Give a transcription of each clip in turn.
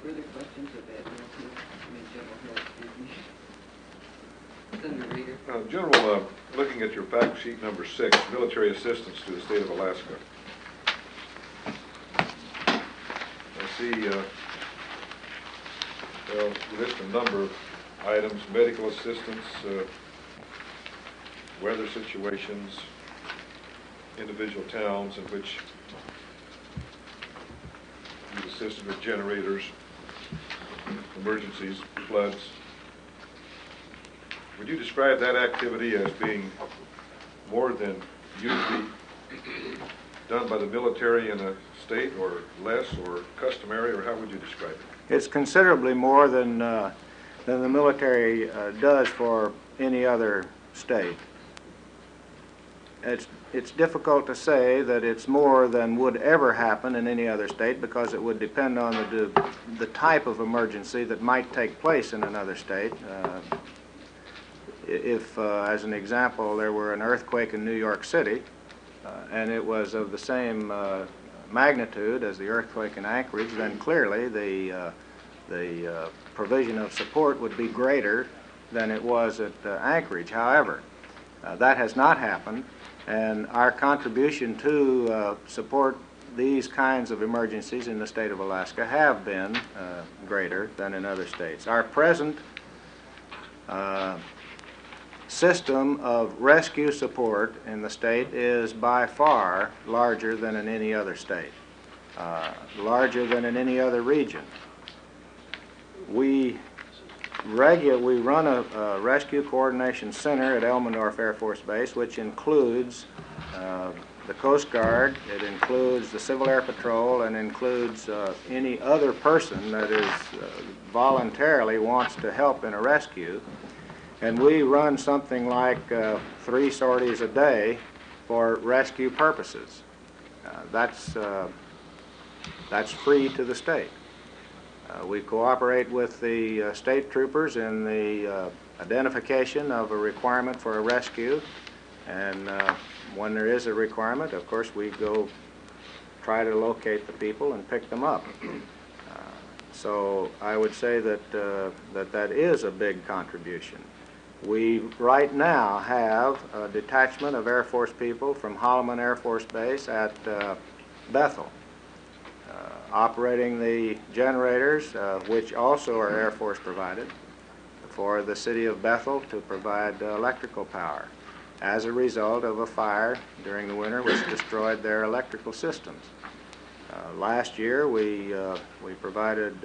further questions of that? General Hill, Senator Reader. General, looking at your fact sheet number 6, military assistance to the state of Alaska. I see, well, you list a number of items: medical assistance, weather situations, individual towns in which you've assisted with generators, emergencies, floods. Would you describe that activity as being more than usually done by the military in a state, or less, or customary, or how would you describe it? It's considerably more than the military does for any other state. It's difficult to say that it's more than would ever happen in any other state, because it would depend on the type of emergency that might take place in another state. If, as an example, there were an earthquake in New York City, and it was of the same magnitude as the earthquake in Anchorage, then clearly the provision of support would be greater than it was at Anchorage. However, that has not happened, and our contribution to support these kinds of emergencies in the state of Alaska have been greater than in other states. Our present system of rescue support in the state is by far larger than in any other state, larger than in any other region. We run a rescue coordination center at Elmendorf Air Force Base, which includes the Coast Guard, it includes the Civil Air Patrol, and includes any other person that is voluntarily wants to help in a rescue. And we run something like 3 sorties a day for rescue purposes. That's free to the state. We cooperate with the state troopers in the identification of a requirement for a rescue, and when there is a requirement, of course, we go try to locate the people and pick them up. So I would say that that is a big contribution. We right now have a detachment of Air Force people from Holloman Air Force Base at Bethel, operating the generators, which also are Air Force provided, for the city of Bethel to provide electrical power as a result of a fire during the winter which destroyed their electrical systems. Last year we provided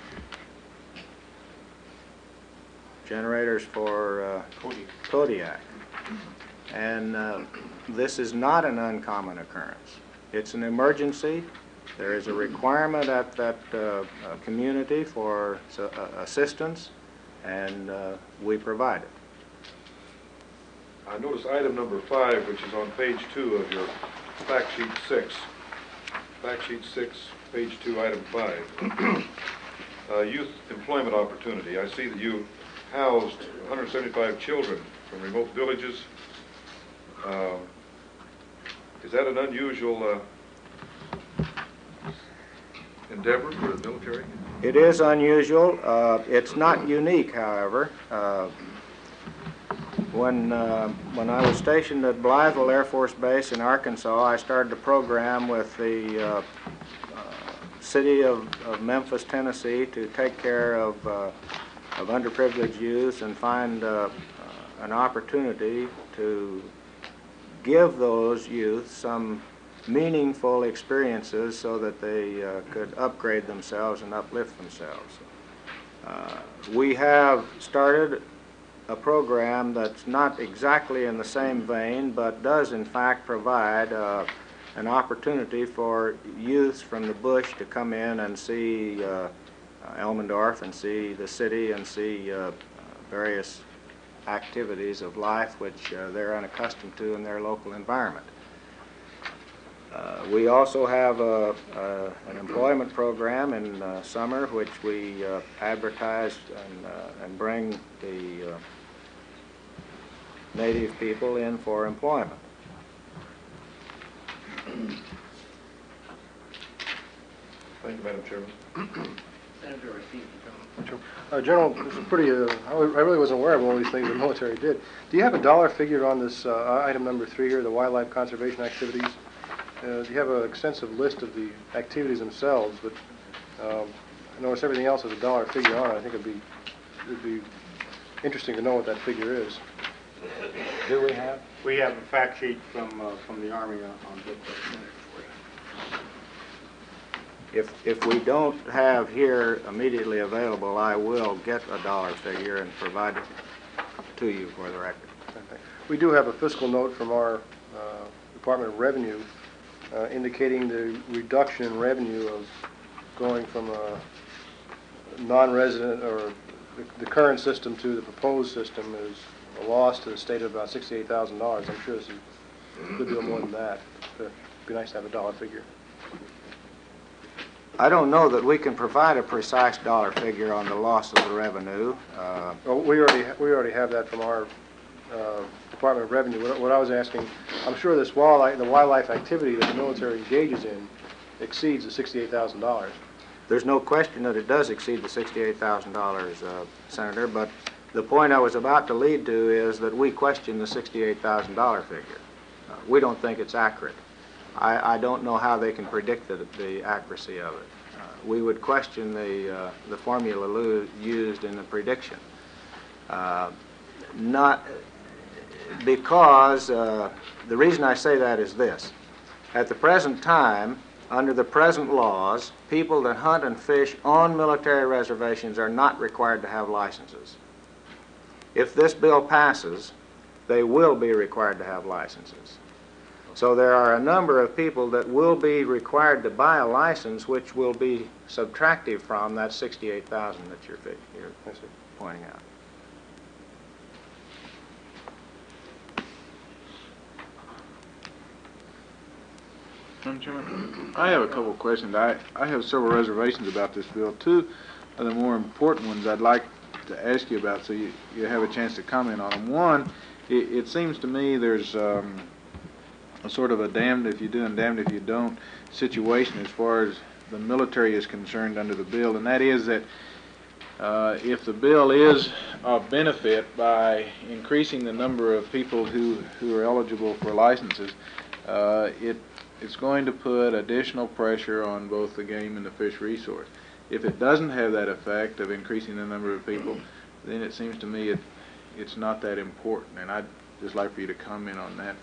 generators for Kodiak. And this is not an uncommon occurrence. It's an emergency. There is a requirement at that community for assistance, and we provide it. I notice item number 5, which is on page 2 of your fact sheet 6. Fact sheet 6, page 2, item 5. Youth employment opportunity. I see that you housed 175 children from remote villages. Is that an unusual endeavor for the military? It is unusual. It's not unique, however. When I was stationed at Blytheville Air Force Base in Arkansas, I started a program with the city of Memphis, Tennessee, to take care of underprivileged youth and find an opportunity to give those youth some meaningful experiences so that they could upgrade themselves and uplift themselves. We have started a program that's not exactly in the same vein, but does in fact provide an opportunity for youths from the bush to come in and see Elmendorf and see the city and see various activities of life which they're unaccustomed to in their local environment. We also have an employment program in summer which we advertise and bring the native people in for employment. Thank you, Madam Chairman. Senator Racine. General, this is pretty, I really wasn't aware of all these things the military did. Do you have a dollar figure on this item number 3 here, the wildlife conservation activities? You have an extensive list of the activities themselves, but I notice everything else has a dollar figure on it. I think it'd be interesting to know what that figure is. Do we have? We have a fact sheet from the Army on this. If we don't have here immediately available, I will get a dollar figure and provide it to you for the record. Okay. We do have a fiscal note from our Department of Revenue indicating the reduction in revenue of going from a non-resident or the current system to the proposed system is a loss to the state of about $68,000. I'm sure this is a good deal more than that. It'd be nice to have a dollar figure. I don't know that we can provide a precise dollar figure on the loss of the revenue. Well, we already have that from our Department of Revenue. What I was asking, I'm sure the wildlife activity that the military engages in exceeds the $68,000. There's no question that it does exceed the $68,000, Senator, but the point I was about to lead to is that we question the $68,000 figure. We don't think it's accurate. I don't know how they can predict the accuracy of it. We would question the formula used in the prediction. Not because, the reason I say that is this. At the present time, under the present laws, people that hunt and fish on military reservations are not required to have licenses. If this bill passes, they will be required to have licenses. So there are a number of people that will be required to buy a license, which will be subtractive from that $68,000 that you're pointing out. Madam Chairman, I have a couple of questions. I have several reservations about this bill. Two of the more important ones I'd like to ask you about so you have a chance to comment on them. One, it seems to me there's a sort of a damned if you do and damned if you don't situation as far as the military is concerned under the bill, and that is that if the bill is of benefit by increasing the number of people who are eligible for licenses, it's going to put additional pressure on both the game and the fish resource. If it doesn't have that effect of increasing the number of people, then it seems to me it's not that important, and I'd just like for you to comment on that.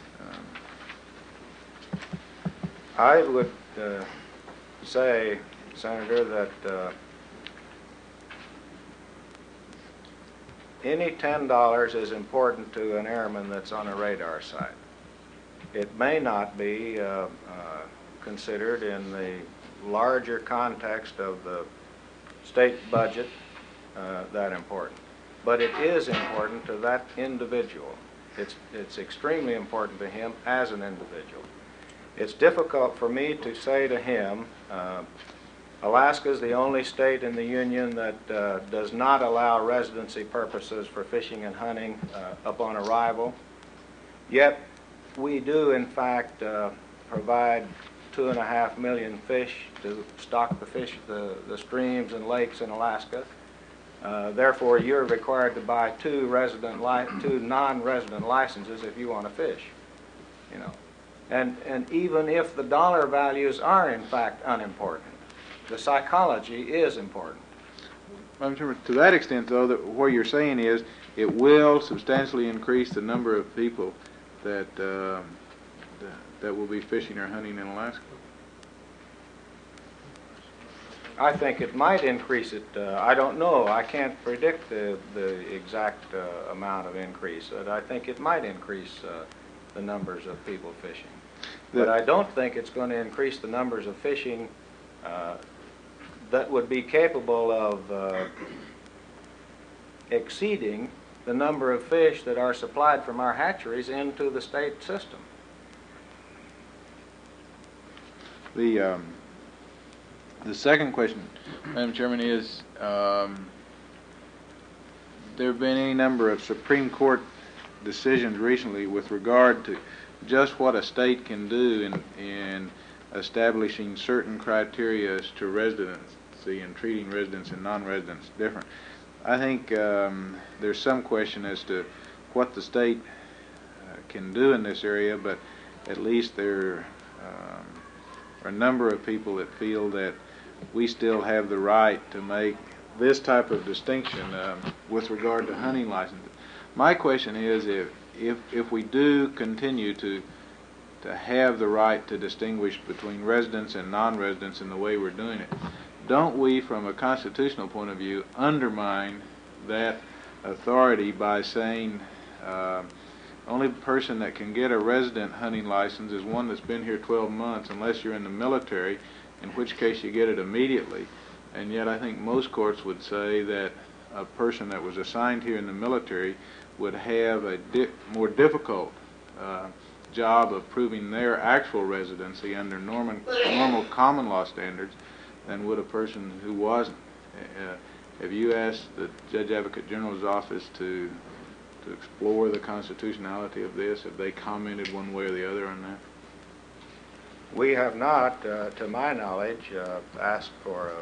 I would say, Senator, that any $10 is important to an airman that's on a radar site. It may not be considered in the larger context of the state budget that important, but it is important to that individual. It's extremely important to him as an individual. It's difficult for me to say to him, Alaska is the only state in the Union that does not allow residency purposes for fishing and hunting upon arrival, yet we do in fact provide 2.5 million fish to stock the streams and lakes in Alaska. Therefore, you're required to buy two non-resident licenses if you want to fish. You know, and even if the dollar values are in fact unimportant, the psychology is important. I'm sure to that extent, though, that what you're saying is it will substantially increase the number of people that that will be fishing or hunting in Alaska. I think it might increase it. I don't know. I can't predict the exact amount of increase. But I think it might increase the numbers of people fishing. But I don't think it's going to increase the numbers of fishing that would be capable of exceeding the number of fish that are supplied from our hatcheries into the state system. The second question, Madam Chairman, is there have been any number of Supreme Court decisions recently with regard to just what a state can do in establishing certain criteria as to residency residency and treating residents and non-residents different. I think there's some question as to what the state can do in this area, but at least there are a number of people that feel that we still have the right to make this type of distinction with regard to hunting licenses. My question is, if we do continue to have the right to distinguish between residents and non-residents in the way we're doing it, don't we, from a constitutional point of view, undermine that authority by saying only person that can get a resident hunting license is one that's been here 12 months, unless you're in the military, in which case you get it immediately. And yet I think most courts would say that a person that was assigned here in the military would have a more difficult job of proving their actual residency under normal common law standards than would a person who wasn't. Have you asked the Judge Advocate General's office to explore the constitutionality of this? Have they commented one way or the other on that? We have not, to my knowledge, asked for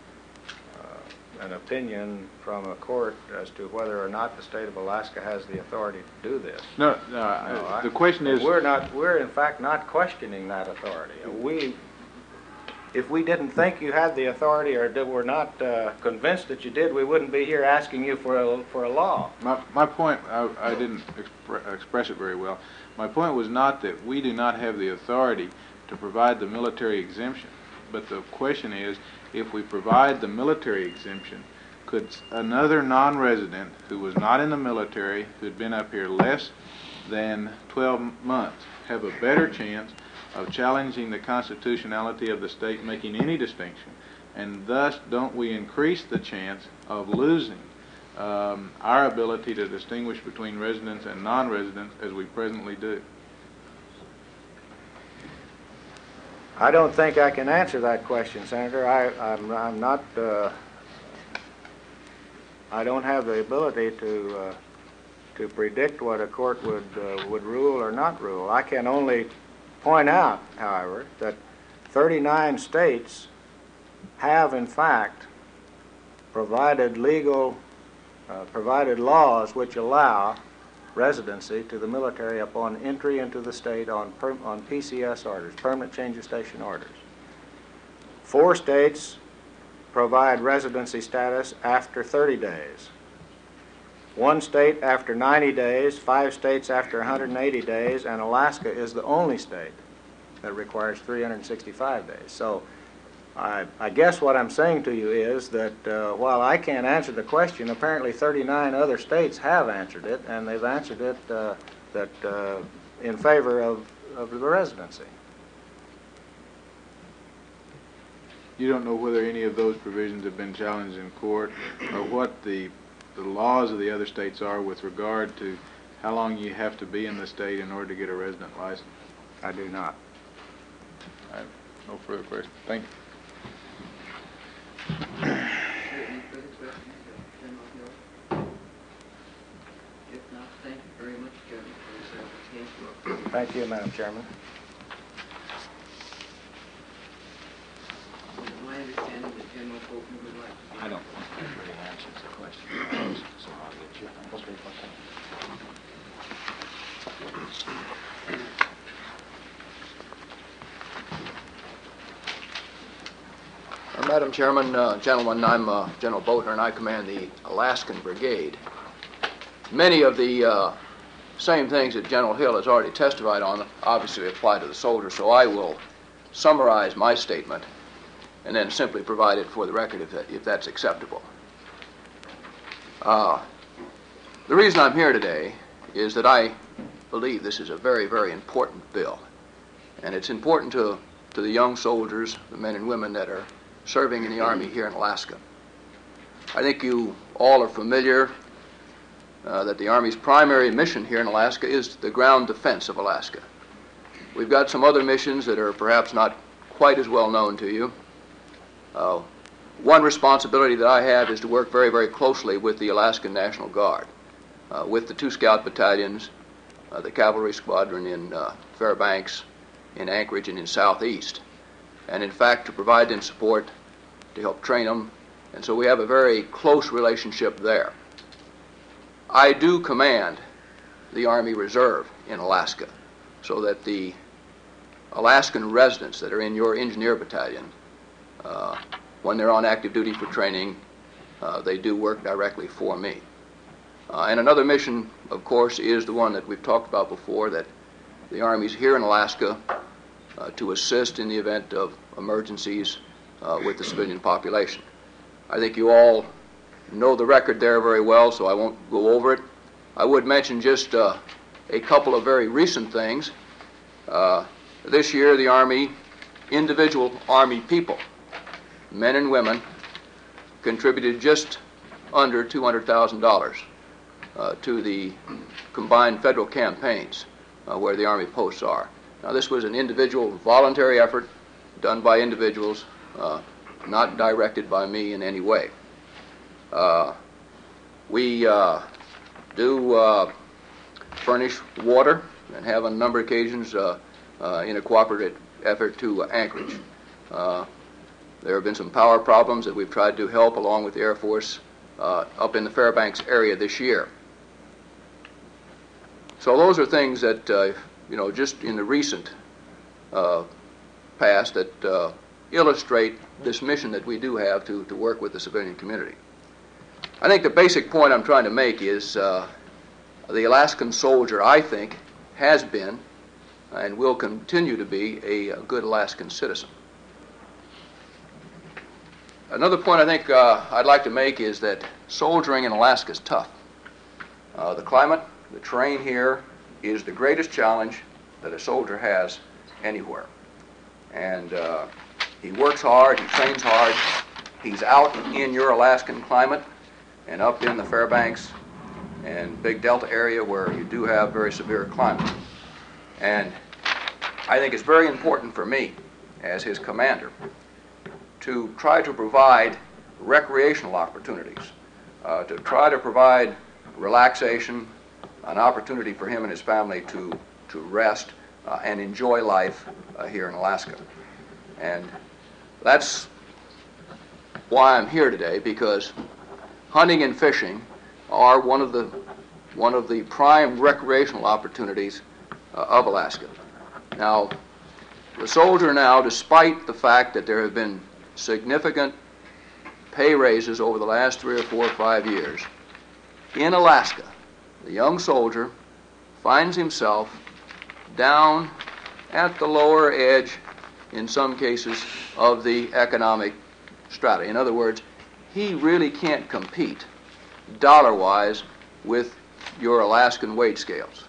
an opinion from a court as to whether or not the state of Alaska has the authority to do this. No, the question is... We're in fact not questioning that authority. If we didn't think you had the authority or were not convinced that you did, we wouldn't be here asking you for a law. My point, I didn't express it very well. My point was not that we do not have the authority to provide the military exemption, but the question is, if we provide the military exemption, could another non-resident who was not in the military, who'd been up here less than 12 months, have a better chance of challenging the constitutionality of the state making any distinction? And thus, don't we increase the chance of losing our ability to distinguish between residents and non-residents as we presently do? I don't think I can answer that question, Senator. I'm not. I don't have the ability to predict what a court would rule or not rule. I can only point out, however, that 39 states have, in fact, provided laws which allow residency to the military upon entry into the state on PCS orders, permanent change of station orders. 4 states provide residency status after 30 days. 1 state after 90 days, 5 states after 180 days, and Alaska is the only state that requires 365 days. So I guess what I'm saying to you is that while I can't answer the question, apparently 39 other states have answered it, and they've answered it in favor of the residency. You don't know whether any of those provisions have been challenged in court, or what the laws of the other states are with regard to how long you have to be in the state in order to get a resident license? I do not. I have no further questions. Thank you. Any further questions of General Hill? If not, thank you very much, Chairman, for this application. Thank you, Madam Chairman. My understanding that General Bolton would like to... I don't think that really answers the question, so I'll get you. Okay. Madam Chairman, gentlemen, I'm General Boatner, and I command the Alaskan Brigade. Many of the same things that General Hill has already testified on obviously apply to the soldiers, so I will summarize my statement and then simply provide it for the record if that's acceptable. The reason I'm here today is that I believe this is a very, very important bill, and it's important to the young soldiers, the men and women that are serving in the Army here in Alaska. I think you all are familiar that the Army's primary mission here in Alaska is the ground defense of Alaska. We've got some other missions that are perhaps not quite as well known to you. One responsibility that I have is to work very, very closely with the Alaskan National Guard, with the 2 Scout battalions, the Cavalry Squadron in Fairbanks, in Anchorage, and in Southeast. And in fact, to provide them support to help train them, and so we have a very close relationship there. I do command the Army Reserve in Alaska, so that the Alaskan residents that are in your engineer battalion, when they're on active duty for training, they do work directly for me. And another mission, of course, is the one that we've talked about before, that the Army's here in Alaska to assist in the event of emergencies with the civilian population. I think you all know the record there very well, so I won't go over it. I would mention just a couple of very recent things. This year, the Army, individual Army people, men and women, contributed just under $200,000 to the combined federal campaigns where the Army posts are. Now, this was an individual voluntary effort done by individuals, not directed by me in any way. We do furnish water and have on a number of occasions in a cooperative effort to Anchorage. There have been some power problems that we've tried to help along with the Air Force up in the Fairbanks area this year. So those are things that, just in the recent past that illustrate this mission that we do have to work with the civilian community. I think the basic point I'm trying to make is the Alaskan soldier, I think, has been and will continue to be a good Alaskan citizen. Another point I think I'd like to make is that soldiering in Alaska is tough. The climate, the terrain here is the greatest challenge that a soldier has anywhere. And he works hard, he trains hard, he's out in your Alaskan climate and up in the Fairbanks and Big Delta area where you do have very severe climate. And I think it's very important for me as his commander to try to provide recreational opportunities, to try to provide relaxation, an opportunity for him and his family to rest and enjoy life here in Alaska. And that's why I'm here today, because hunting and fishing are one of the prime recreational opportunities of Alaska. Now, the soldier now, despite the fact that there have been significant pay raises over the last 3 or 4 or 5 years, in Alaska, the young soldier finds himself down at the lower edge, in some cases, of the economic strata. In other words, he really can't compete dollar-wise with your Alaskan wage scales.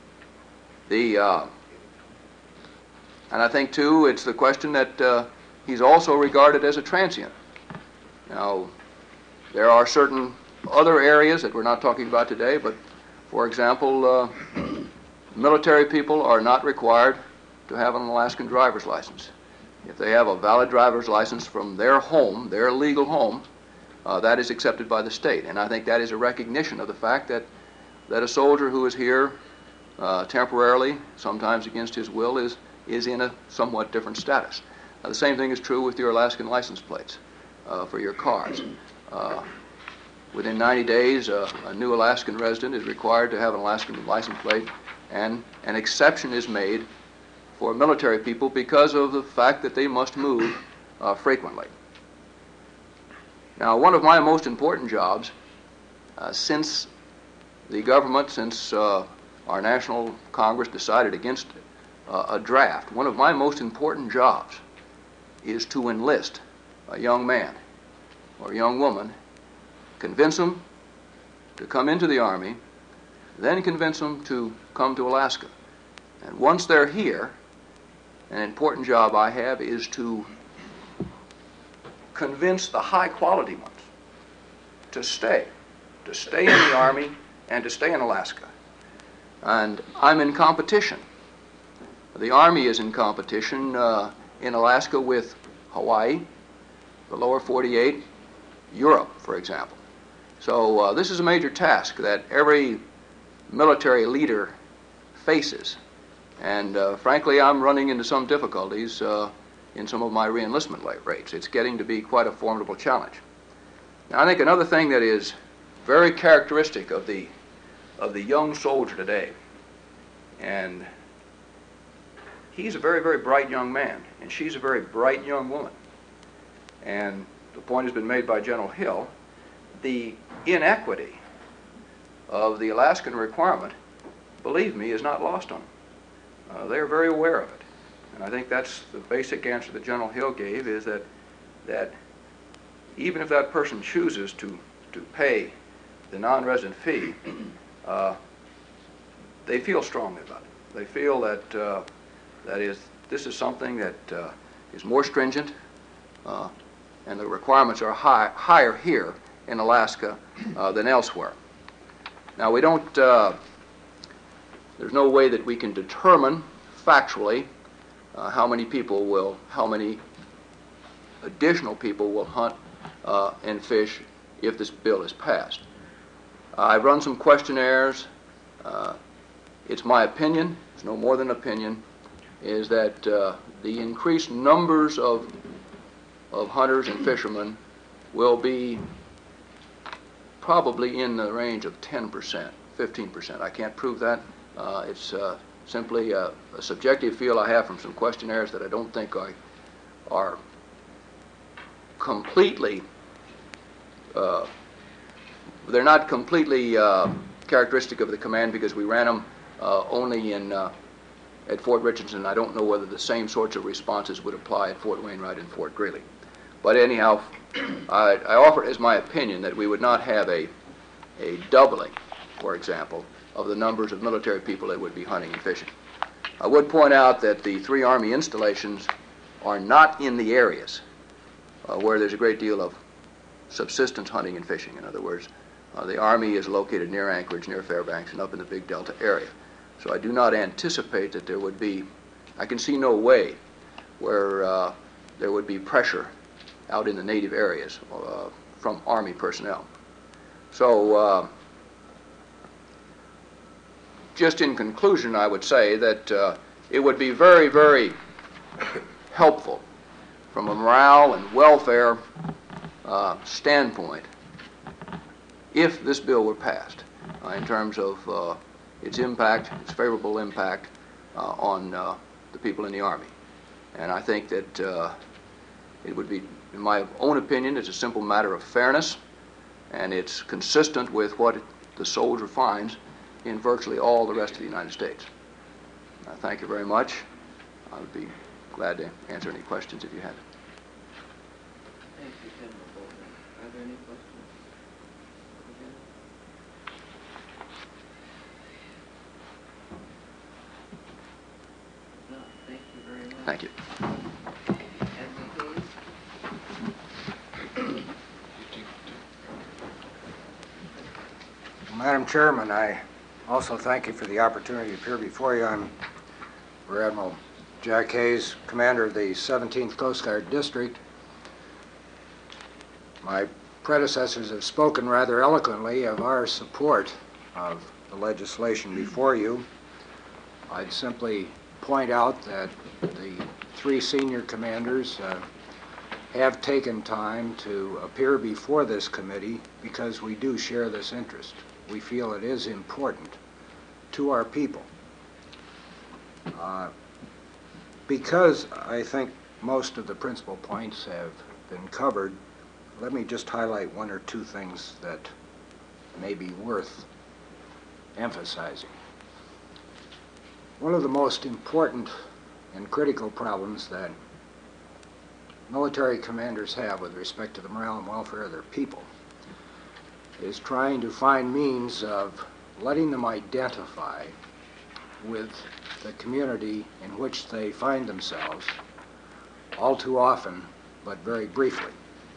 And I think, too, it's the question that he's also regarded as a transient. Now, there are certain other areas that we're not talking about today, but, for example, military people are not required to have an Alaskan driver's license. If they have a valid driver's license from their home, their legal home, that is accepted by the state. And I think that is a recognition of the fact that a soldier who is here temporarily, sometimes against his will, is in a somewhat different status. The same thing is true with your Alaskan license plates for your cars. Within 90 days, a new Alaskan resident is required to have an Alaskan license plate, and an exception is made for military people because of the fact that they must move frequently. Now, one of my most important jobs since the government, since our National Congress decided against a draft, one of my most important jobs is to enlist a young man or a young woman, convince them to come into the Army, then convince them to come to Alaska. And once they're here, an important job I have is to convince the high-quality ones to stay in the Army and to stay in Alaska. And I'm in competition. The Army is in competition in Alaska with Hawaii, the lower 48, Europe, for example. So this is a major task that every military leader faces. And frankly, I'm running into some difficulties in some of my reenlistment rates. It's getting to be quite a formidable challenge. Now, I think another thing that is very characteristic of the young soldier today, and he's a very, very bright young man, and she's a very bright young woman. And the point has been made by General Hill, the inequity of the Alaskan requirement, believe me, is not lost on them. They're very aware of it. And I think that's the basic answer that General Hill gave, is that even if that person chooses to pay the non-resident fee, they feel strongly about it. They feel that this is something that is more stringent, and the requirements are higher here in Alaska than elsewhere. Now, we don't, there's no way that we can determine factually how many additional people will hunt and fish if this bill is passed. I've run some questionnaires. It's my opinion, it's no more than opinion, is that the increased numbers of hunters and fishermen will be probably in the range of 10%, 15%. I can't prove that. It's simply a subjective feel I have from some questionnaires that I don't think are completely, they're not completely characteristic of the command, because we ran them only at Fort Richardson. I don't know whether the same sorts of responses would apply at Fort Wainwright and Fort Greeley. But anyhow, I offer it as my opinion that we would not have a doubling, for example, of the numbers of military people that would be hunting and fishing. I would point out that the 3 Army installations are not in the areas where there's a great deal of subsistence hunting and fishing. In other words, the Army is located near Anchorage, near Fairbanks, and up in the Big Delta area. So I do not anticipate that there would be, I can see no way where there would be pressure out in the native areas from Army personnel. So just in conclusion, I would say that it would be very, very helpful from a morale and welfare standpoint if this bill were passed in terms of its impact, its favorable impact on the people in the Army. And I think that it would be, in my own opinion, it's a simple matter of fairness, and it's consistent with what the soldier finds in virtually all the rest of the United States. Thank you very much. I would be glad to answer any questions if you have it. Thank you, General Bolton. Are there any questions? No, thank you very much. Thank you. Admiral Hayes? Madam Chairman, I also thank you for the opportunity to appear before you. I'm Rear Admiral Jack Hayes, commander of the 17th Coast Guard District. My predecessors have spoken rather eloquently of our support of the legislation before you. I'd simply point out that the 3 senior commanders have taken time to appear before this committee because we do share this interest. We feel it is important to our people. Because I think most of the principal points have been covered, let me just highlight 1 or 2 things that may be worth emphasizing. One of the most important and critical problems that military commanders have with respect to the morale and welfare of their people is trying to find means of letting them identify with the community in which they find themselves, all too often, but very briefly.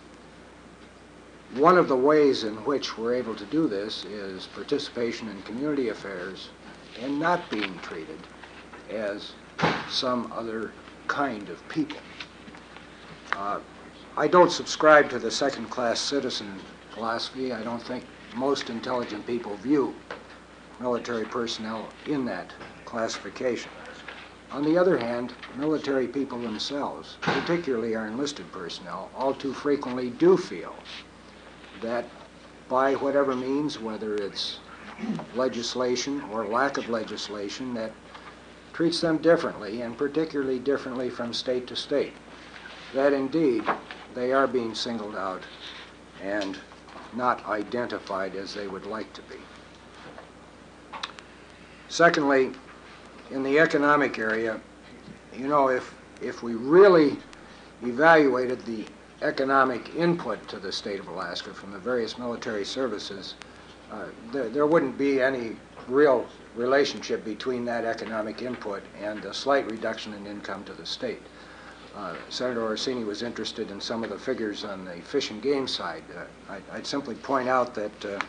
One of the ways in which we're able to do this is participation in community affairs and not being treated as some other kind of people. I don't subscribe to the second-class citizen philosophy. I don't think most intelligent people view military personnel in that classification. On the other hand, military people themselves, particularly our enlisted personnel, all too frequently do feel that by whatever means, whether it's legislation or lack of legislation, that treats them differently, and particularly differently from state to state, that indeed they are being singled out and not identified as they would like to be. Secondly, in the economic area, you know, if we really evaluated the economic input to the state of Alaska from the various military services, there wouldn't be any real relationship between that economic input and a slight reduction in income to the state. Senator Orsini was interested in some of the figures on the fish and game side. I'd simply point out that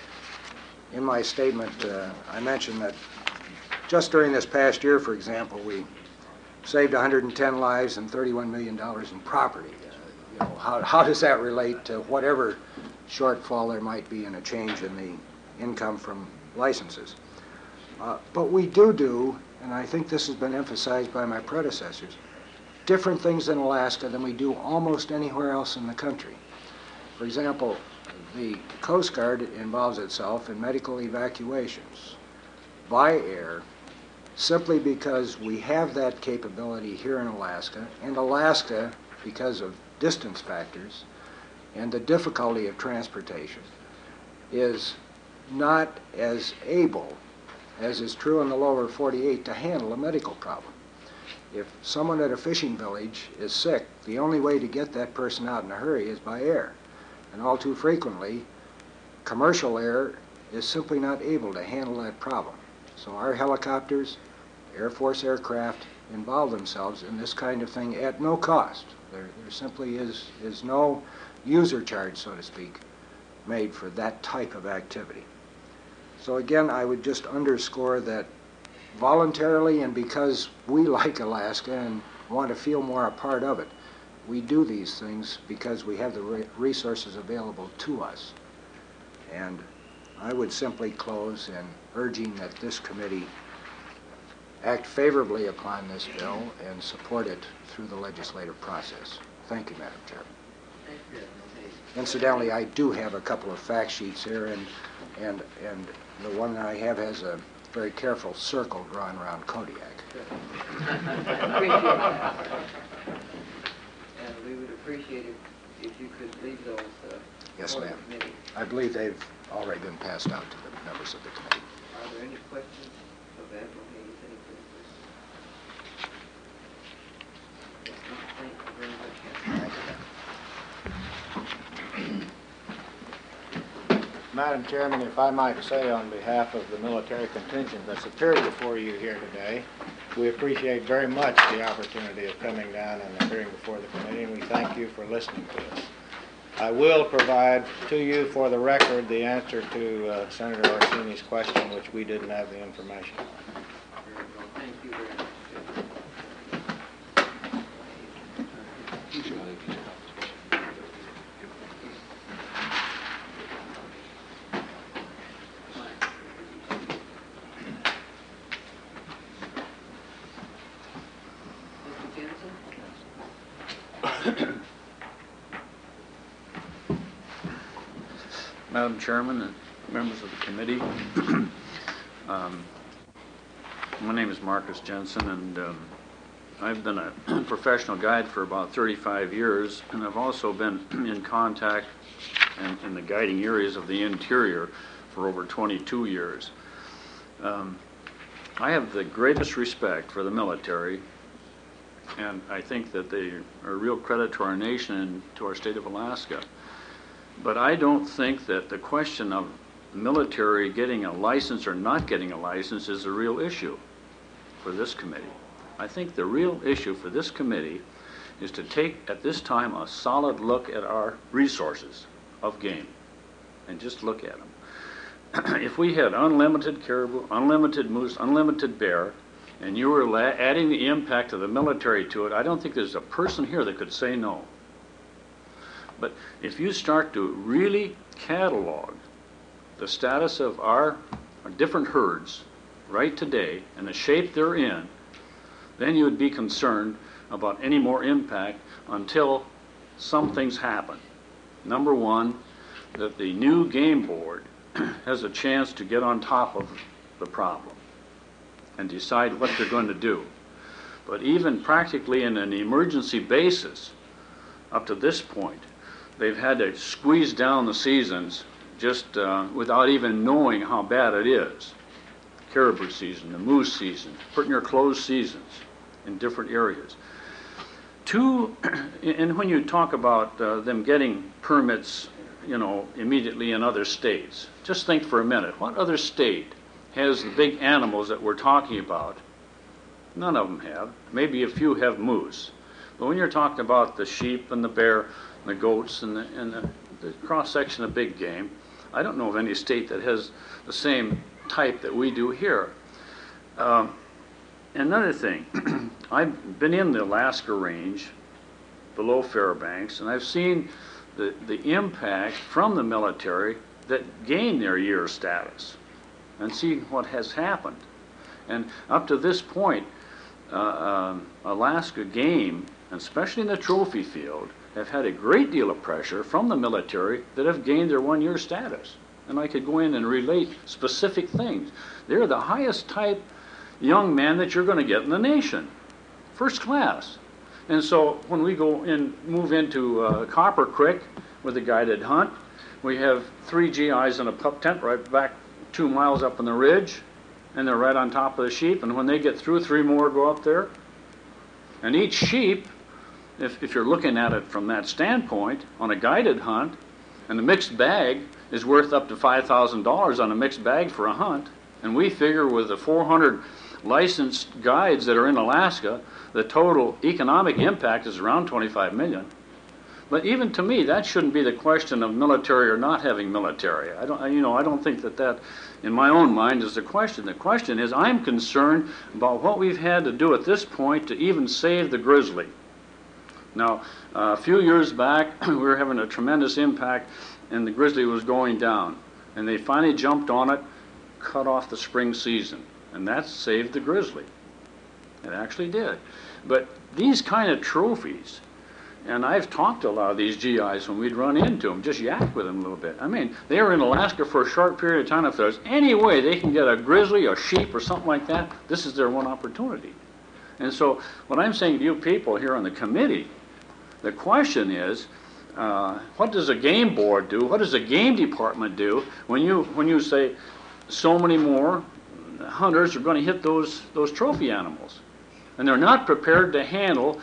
in my statement I mentioned that just during this past year, for example, we saved 110 lives and $31 million in property. You know, how does that relate to whatever shortfall there might be in a change in the income from licenses? But we do, and I think this has been emphasized by my predecessors, different things in Alaska than we do almost anywhere else in the country. For example, the Coast Guard involves itself in medical evacuations by air simply because we have that capability here in Alaska, and Alaska, because of distance factors and the difficulty of transportation, is not as able, as is true in the lower 48, to handle a medical problem. If someone at a fishing village is sick, the only way to get that person out in a hurry is by air. And all too frequently, commercial air is simply not able to handle that problem. So our helicopters, Air Force aircraft, involve themselves in this kind of thing at no cost. There simply is no user charge, so to speak, made for that type of activity. So again, I would just underscore that voluntarily, and because we like Alaska and want to feel more a part of it, we do these things because we have the resources available to us. And I would simply close in urging that this committee act favorably upon this bill and support it through the legislative process. Thank you, Madam Chairman. Thank you. Incidentally, I do have a couple of fact sheets here, and the one that I have has a very careful circle drawn around Kodiak. Appreciate that. And we would appreciate it if you could leave those Yes, for the ma'am. committee. I believe they've already been passed out to the members of the committee. Are there any questions of Admiral Hayes? Any questions? If not, thank you very much. Thank you, Madam Chairman, if I might say on behalf of the military contingent that's appeared before you here today, we appreciate very much the opportunity of coming down and appearing before the committee, and we thank you for listening to us. I will provide to you for the record the answer to Senator Orsini's question, which we didn't have the information on. Very well. Thank you very much. Mr. Jensen? Madam Chairman and members of the committee, my name is Marcus Jensen, and I've been a professional guide for about 35 years, and I've also been in contact and in the guiding areas of the interior for over 22 years. I have the greatest respect for the military, and I think that they are a real credit to our nation and to our state of Alaska. But I don't think that the question of military getting a license or not getting a license is a real issue for this committee. I think the real issue for this committee is to take, at this time, a solid look at our resources of game and just look at them. If we had unlimited caribou, unlimited moose, unlimited bear, and you were adding the impact of the military to it, I don't think there's a person here that could say no. But if you start to really catalog the status of our different herds right today and the shape they're in, then you would be concerned about any more impact until some things happen. Number one, that the new game board has a chance to get on top of the problem and decide what they're going to do. But even practically in an emergency basis, up to this point, they've had to squeeze down the seasons just without even knowing how bad it is. The caribou season, the moose season, pretty near closed seasons in different areas. And when you talk about them getting permits, you know, immediately in other states, just think for a minute, what other state has the big animals that we're talking about? None of them have. Maybe a few have moose. But when you're talking about the sheep and the bear, and the goats and the cross-section of big game, I don't know of any state that has the same type that we do here. Another thing, I've been in the Alaska Range below Fairbanks, and I've seen the impact from the military that gained their year status and see what has happened. And up to this point, Alaska game, especially in the trophy field, have had a great deal of pressure from the military that have gained their one-year status. And I could go in and relate specific things. They're the highest type young man that you're going to get in the nation. First class. And so when we go and move into Copper Creek with a guided hunt, we have 3 GIs in a pup tent right back 2 miles up on the ridge, and they're right on top of the sheep, and when they get through, 3 more go up there. And each sheep, if you're looking at it from that standpoint, on a guided hunt, and the mixed bag is worth up to $5,000 on a mixed bag for a hunt, and we figure with the 400 licensed guides that are in Alaska, the total economic impact is around 25 million. But even to me, that shouldn't be the question of military or not having military. I don't think that in my own mind is the question. The question is, I'm concerned about what we've had to do at this point to even save the grizzly. Now, a few years back, we were having a tremendous impact, and the grizzly was going down. And they finally jumped on it, cut off the spring season, and that saved the grizzly. It actually did. But these kind of trophies, and I've talked to a lot of these GIs when we'd run into them, just yak with them a little bit. I mean, they were in Alaska for a short period of time. If there's any way they can get a grizzly, a sheep, or something like that, this is their one opportunity. And so what I'm saying to you people here on the committee, the question is, what does a game board do? What does a game department do when you say so many more hunters are going to hit those trophy animals? And they're not prepared to handle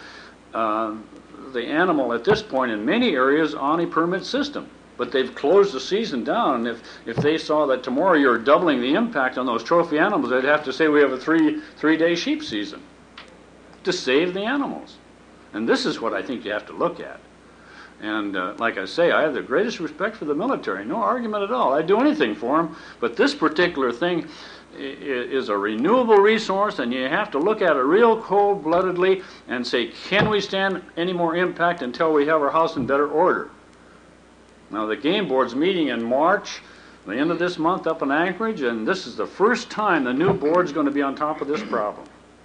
the animal at this point in many areas on a permit system. But they've closed the season down. If they saw that tomorrow you're doubling the impact on those trophy animals, they'd have to say we have a three-day sheep season to save the animals. And this is what I think you have to look at. And like I say, I have the greatest respect for the military. No argument at all. I'd do anything for them. But this particular thing is a renewable resource, and you have to look at it real cold-bloodedly and say, can we stand any more impact until we have our house in better order? Now, the game board's meeting in March, the end of this month up in Anchorage, and this is the first time the new board's going to be on top of this problem.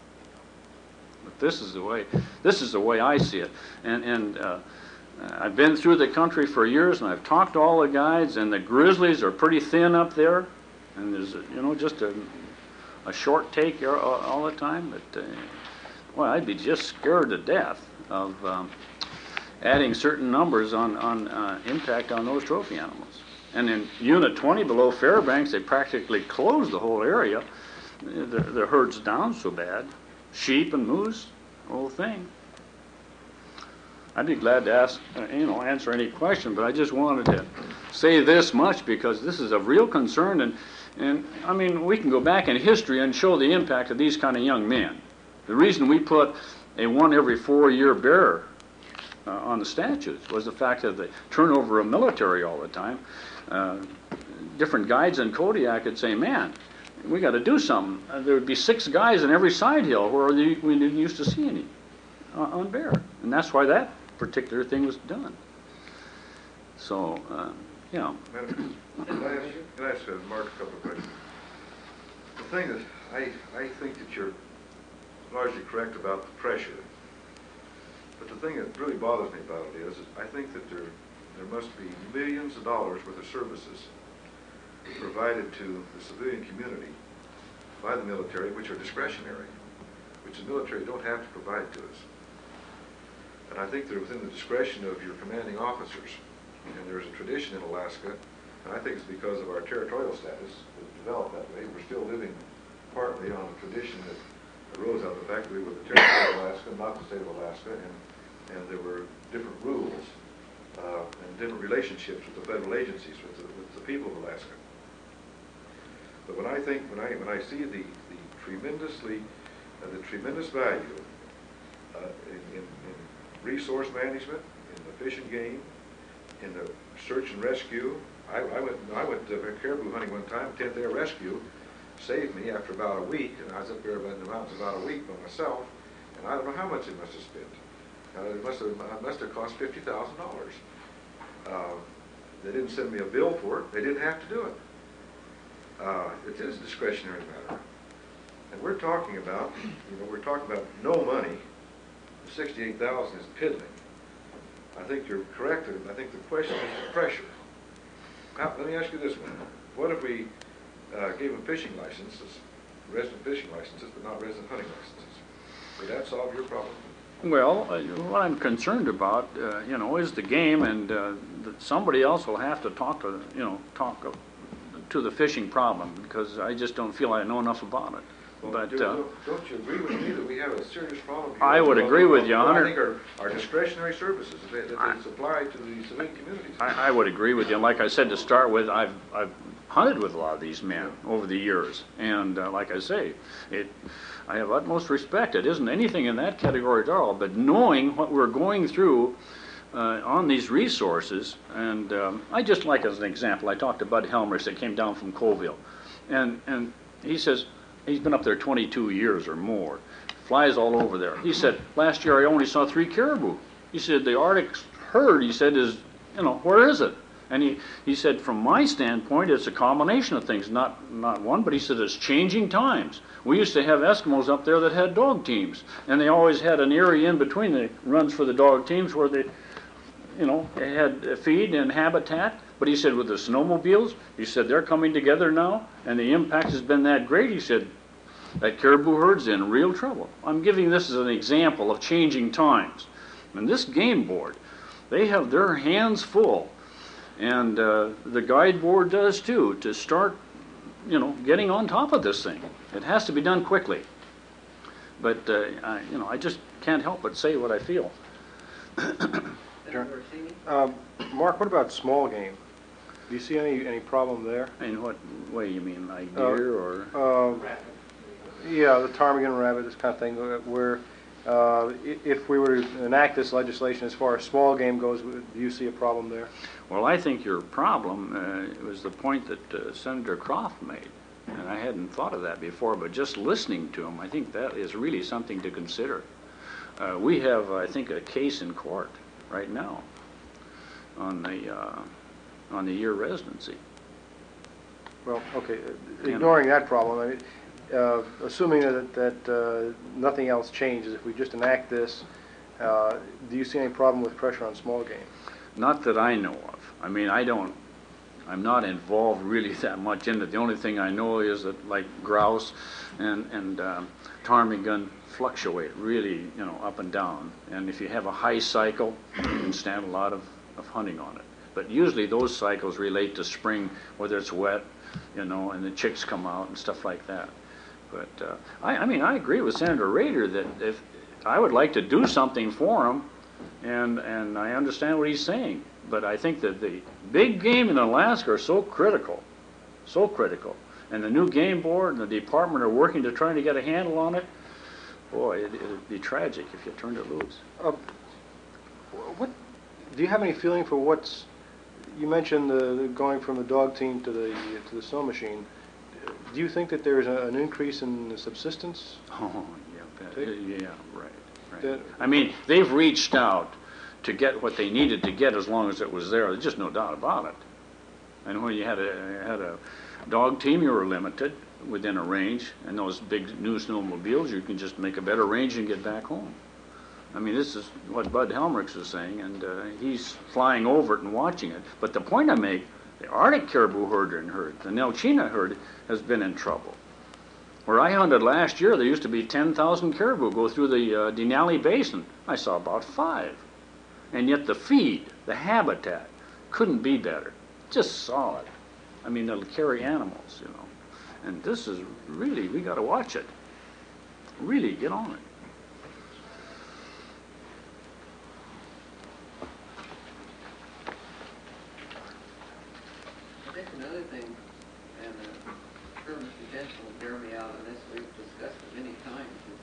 But this is the way I see it. And I've been through the country for years, and I've talked to all the guides, and the grizzlies are pretty thin up there. And there's, just a short take all the time. But, well, I'd be just scared to death of adding certain numbers on impact on those trophy animals. And in Unit 20 below Fairbanks, they practically closed the whole area. The herd's down so bad. Sheep and moose, the whole thing. I'd be glad to answer any question, but I just wanted to say this much because this is a real concern. And I mean, we can go back in history and show the impact of these kind of young men. The reason we put a 1 every 4-year bearer on the statutes was the fact that the turnover of military all the time. Different guides in Kodiak would say, man, we got to do something. There would be 6 guys in every side hill where we didn't used to see any on bear. And that's why that particular thing was done. So, Can I ask Mark a couple of questions? The thing is, I think that you're largely correct about the pressure. But the thing that really bothers me about it is I think that there must be millions of dollars worth of services provided to the civilian community by the military, which are discretionary, which the military don't have to provide to us. And I think they're within the discretion of your commanding officers. And there's a tradition in Alaska, and I think it's because of our territorial status that developed that way. We're still living partly on a tradition that arose out of the fact that we were the territory of Alaska, not the state of Alaska, and there were different rules and different relationships with the federal agencies, with the people of Alaska. But when I see the tremendous value in resource management, in the fish and game, in the search and rescue. I went to caribou hunting one time, 10th Air Rescue saved me after about a week, and I was up there in the mountains about a week by myself, and I don't know how much it must have spent. It must have cost $50,000. They didn't send me a bill for it. They didn't have to do it. It is a discretionary matter. And we're talking about no money. 68,000 is piddling. I think you're correct. I think the question is the pressure. Now, let me ask you this one. What if we gave them fishing licenses, resident fishing licenses, but not resident hunting licenses? Would that solve your problem? Well, what I'm concerned about, is the game, and that somebody else will have to talk to the fishing problem, because I just don't feel I know enough about it. Well, But don't you agree with me that we have a serious problem here? I would agree with you, I 100. think our discretionary services that they supply to the civilian communities. I would agree with you. Like I said to start with, I've hunted with a lot of these men over the years, and like I say, I have utmost respect. It isn't anything in that category at all, but knowing what we're going through on these resources, and I just like as an example, I talked to Bud Helmrich that came down from Colville, and he says, he's been up there 22 years or more, flies all over there. He said, last year I only saw 3 caribou. He said, the Arctic herd, he said, is, where is it? And he said, from my standpoint, it's a combination of things, not one, but he said it's changing times. We used to have Eskimos up there that had dog teams, and they always had an area in between the runs for the dog teams where they had feed and habitat. But he said with the snowmobiles, he said they're coming together now, and the impact has been that great. He said that caribou herd's in real trouble. I'm giving this as an example of changing times. And this game board, they have their hands full, and the guide board does too, to start, getting on top of this thing. It has to be done quickly. But I just can't help but say what I feel. Senator Orsini? Mark, what about small game? Do you see any problem there? In what way you mean, like deer or? Yeah, the ptarmigan, rabbit, this kind of thing, where if we were to enact this legislation as far as small game goes, do you see a problem there? Well, I think your problem was the point that Senator Croft made, and I hadn't thought of that before, but just listening to him, I think that is really something to consider. We have, I think, a case in court right now on the year residency. Well, okay, ignoring that problem, I mean, assuming that nothing else changes, if we just enact this, do you see any problem with pressure on small game? Not that I know of. I mean, I'm not involved really that much in it. The only thing I know is that like grouse and ptarmigan fluctuate really, up and down. And if you have a high cycle, you can stand a lot of hunting on it. But usually those cycles relate to spring, whether it's wet, and the chicks come out and stuff like that. But I mean, I agree with Senator Rader that if I would like to do something for him, and I understand what he's saying, but I think that the big game in Alaska are so critical, and the new game board and the department are working to try to get a handle on it. Boy, it'd be tragic if you turned it loose. What do you have any feeling for what's? You mentioned the going from the dog team to the snow machine. Do you think that there's an increase in the subsistence? Oh, yeah, right. That, I mean, they've reached out to get what they needed to get as long as it was there. There's just no doubt about it. And when you had a Dog team, you were limited within a range, and those big new snowmobiles, you can just make a better range and get back home. I mean, this is what Bud Helmrich was saying, and he's flying over it and watching it. But the point I make, the Arctic caribou herd, the Nelchina herd, has been in trouble. Where I hunted last year, there used to be 10,000 caribou go through the Denali Basin. I saw about 5. And yet the feed, the habitat, couldn't be better. Just solid. I mean, they'll carry animals, you know. And this is really, we got to watch it. Really get on it. I think another thing, and I'm sure Mr. Jensen will bear me out on this, we've discussed it many times, is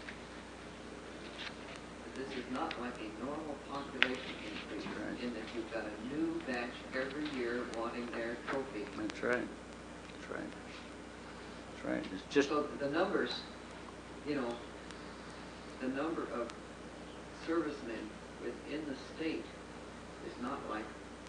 that this is not like a normal population increase in that you've got a new batch every year wanting their trophy. That's right. That's right. That's right. It's just So the numbers, you know, the number of servicemen within the state is not like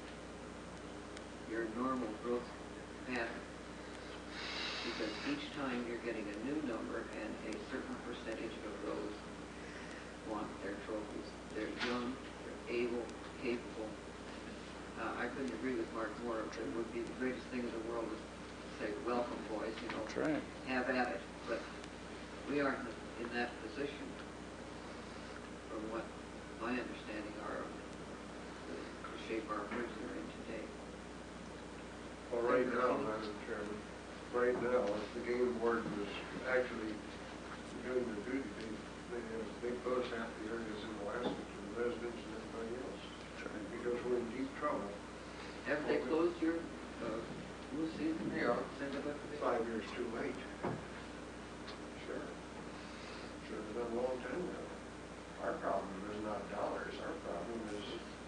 your normal growth pattern. Because each time you're getting a new number and a certain percentage of those want their trophies. They're young, they're able, capable. I couldn't agree with Mark more. It would be the greatest thing in the world to say, welcome boys, you know, that's right. have at it. But we aren't in that position from what my understanding are of the shape our herds are in today. Well, right now, Madam Chairman, right now, if the game board was actually doing the duty, they close half the areas in Alaska to the residents and everybody else. Because we're in deep trouble. Have they closed your moose season? Yeah. Send it up to me? 5 years too late. Sure. Should have done a long time ago. Our problem is not dollars. Our problem is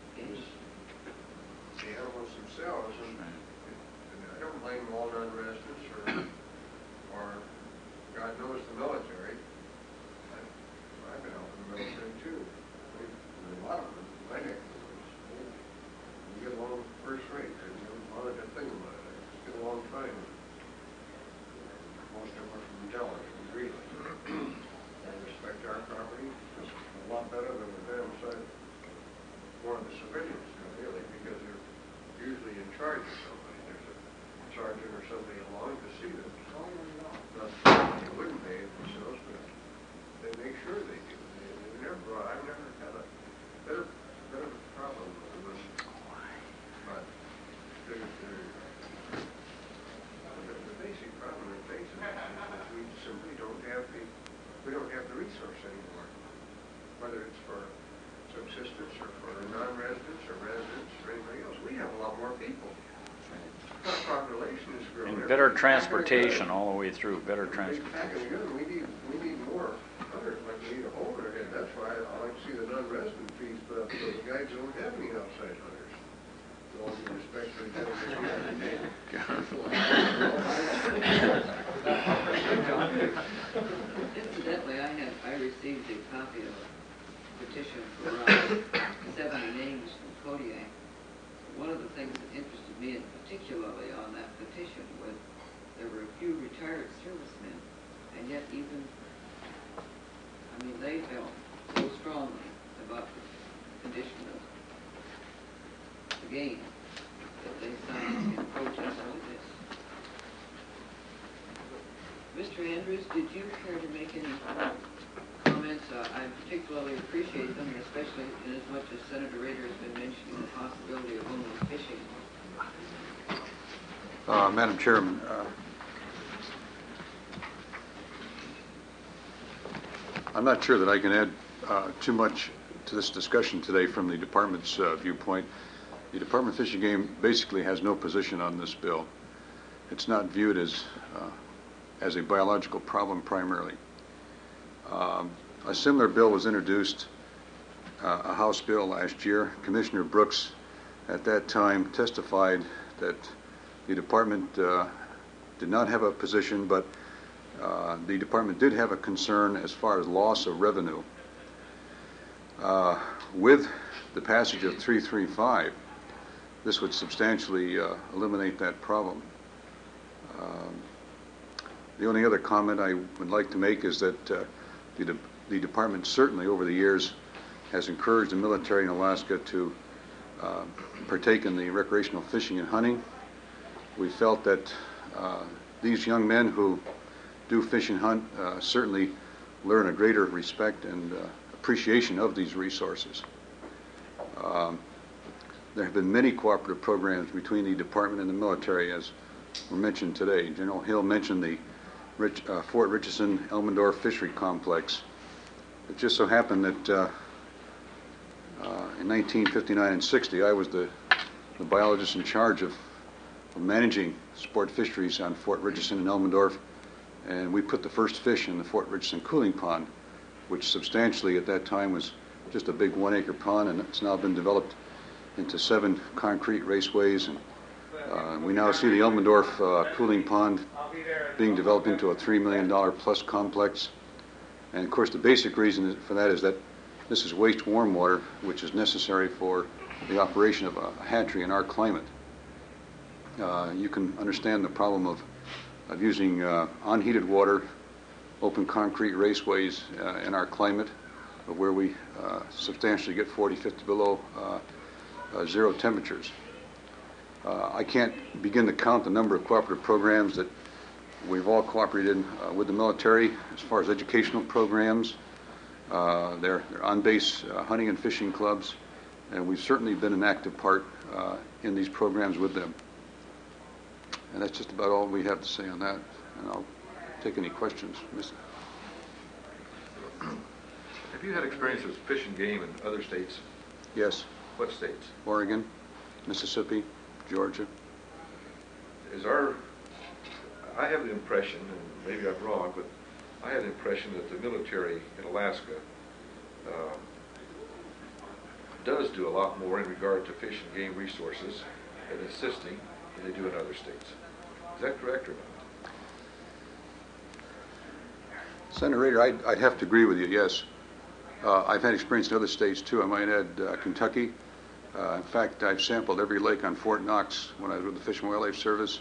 the animals themselves. And I don't blame all non-residents or God knows the military. I've been out in the military too. A lot of them, my neck of the woods. We get along first rate. There's not a good thing about it. It's been a long time. Most of them are from Dallas, from Greeley. I respect our property just a lot better than the damn side one of the civilians do, really, because they're usually in charge of somebody. There's a sergeant or somebody along to see them. Not that they wouldn't behave themselves, but they make sure they do. I've never had a better problem with them. But the basic problem we're facing is that we simply don't have the resource anymore. Whether it's for subsistence or for non-residents or residents or anybody else, we have a lot more people. Our population is growing. And better transportation all the way through. Better transportation. We need more hunters, like we need a hole in our head. That's why I like to see the non-resident fees put up for those guys who don't have any outside hunters. With all due respect for the Incidentally, I received a copy of a petition for around 70 names from Kodiak. One of the things that interested me, and particularly on that petition, was there were a few retired servicemen, and yet even, I mean, they felt so strongly about the condition of the game that they signed in protest of this. Mr. Andrews, did you care to make any comments? I particularly appreciate them, especially in as much as Senator Rader has been mentioning the possibility of only fishing. Madam Chairman, I'm not sure that I can add too much to this discussion today from the department's viewpoint. The Department of Fish and Game basically has no position on this bill. It's not viewed as a biological problem primarily. A similar bill was introduced, a House bill last year. Commissioner Brooks at that time testified that the department did not have a position, but the department did have a concern as far as loss of revenue. With the passage of 335, this would substantially eliminate that problem. The only other comment I would like to make is that the department certainly over the years has encouraged the military in Alaska to partake in the recreational fishing and hunting. We felt that these young men who do fish and hunt certainly learn a greater respect and appreciation of these resources. There have been many cooperative programs between the department and the military, as were mentioned today. General Hill mentioned the Fort Richardson Elmendorf Fishery Complex. It just so happened that in 1959 and 60, I was the biologist in charge of managing sport fisheries on Fort Richardson and Elmendorf, and we put the first fish in the Fort Richardson cooling pond, which substantially at that time was just a big 1-acre pond, and it's now been developed into 7 concrete raceways, and we now see the Elmendorf cooling pond being developed into a $3 million plus complex. And of course the basic reason for that is that this is waste warm water, which is necessary for the operation of a hatchery in our climate. You can understand the problem of using unheated water, open concrete raceways in our climate, where we substantially get 40, 50 below zero temperatures. I can't begin to count the number of cooperative programs that we've all cooperated with the military as far as educational programs. They're on-base hunting and fishing clubs, and we've certainly been an active part in these programs with them. And that's just about all we have to say on that, and I'll take any questions. Have you had experience with Fish and Game in other states? Yes. What states? Oregon, Mississippi, Georgia. I have the impression, and maybe I'm wrong, but I have the impression that the military in Alaska does do a lot more in regard to fish and game resources and assisting than they do in other states. Is that correct or not? Senator Rader, I'd have to agree with you, yes. I've had experience in other states too. I might add Kentucky. In fact, I've sampled every lake on Fort Knox when I was with the Fish and Wildlife Service.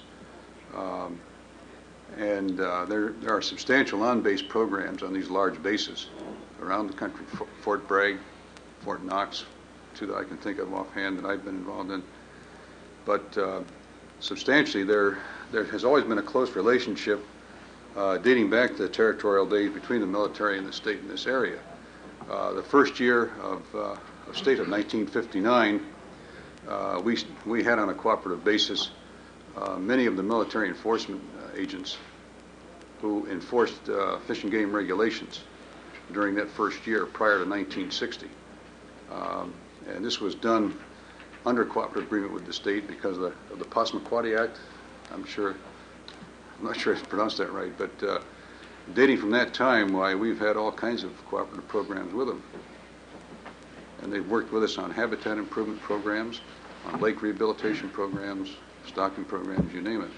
And there are substantial on-base programs on these large bases around the country. Fort Bragg, Fort Knox, 2 that I can think of offhand that I've been involved in. But substantially, there has always been a close relationship dating back to the territorial days between the military and the state in this area. The first year of state of 1959, we had on a cooperative basis many of the military enforcement agents who enforced fish and game regulations during that first year prior to 1960. And this was done under cooperative agreement with the state because of the Passamaquoddy Act. I'm not sure I pronounced that right, but dating from that time, why we've had all kinds of cooperative programs with them. And they've worked with us on habitat improvement programs, on lake rehabilitation programs, stocking programs, you name it.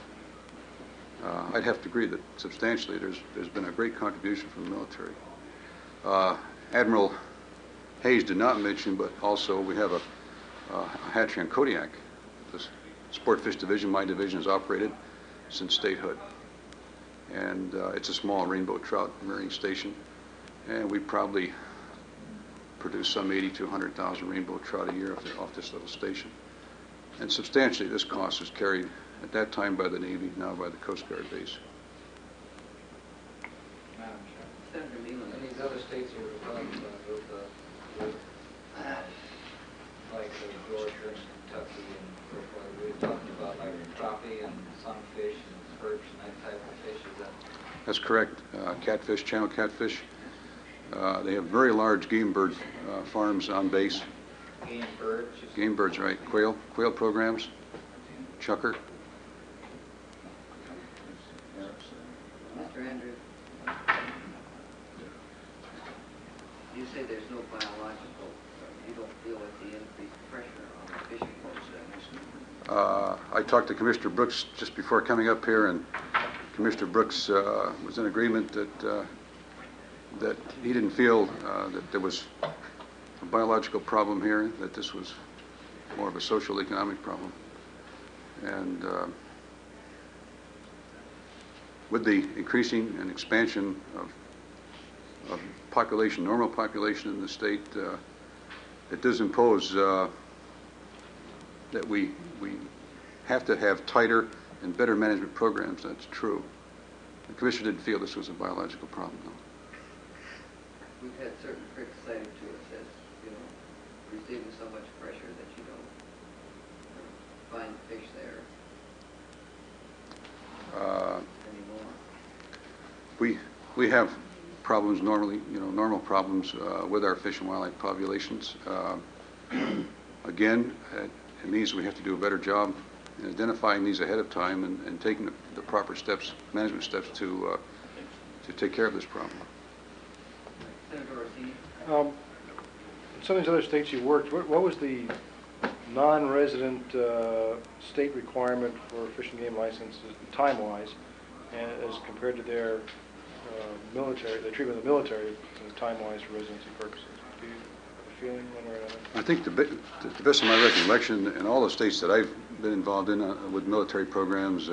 I'd have to agree that substantially there's been a great contribution from the military. Admiral Hayes did not mention, but also we have a hatchery on Kodiak. The Sport Fish Division, my division, has operated since statehood. And it's a small rainbow trout rearing station. And we probably produce some 80 to 100,000 rainbow trout a year off this little station. And substantially this cost was carried at that time by the Navy, now by the Coast Guard base. Madam Chair. Senator Nealon. In these other states you were talking about, with like Georgia and Kentucky and so forth, we were talking about like crappie and sunfish and perch and that type of fish, is that? That's correct. Catfish, channel catfish. They have very large game bird farms on base. Game birds? Game birds, right. Quail programs, chucker. Mr. Andrews, you say there's no biological, you don't feel that the increased pressure on the fishing boats I talked to Commissioner Brooks just before coming up here, and Commissioner Brooks was in agreement that he didn't feel that there was a biological problem here, that this was more of a social economic problem. And with the increasing and expansion of population, normal population in the state, it does impose that we have to have tighter and better management programs. That's true. The Commissioner didn't feel this was a biological problem, though. We've had certain critics cited to us as, you know, receiving so much pressure that you don't find fish there anymore. We have problems normally, normal problems with our fish and wildlife populations. Again, it means we have to do a better job in identifying these ahead of time and taking the proper steps, management steps to take care of this problem. Senator Orsini? In some of these other states you worked, what was the non-resident state requirement for fish and game licenses time-wise, as compared to their military, the treatment of the military time-wise for residency purposes? Do you have a feeling one way or another? I think to the best of my recollection, in all the states that I've been involved in with military programs,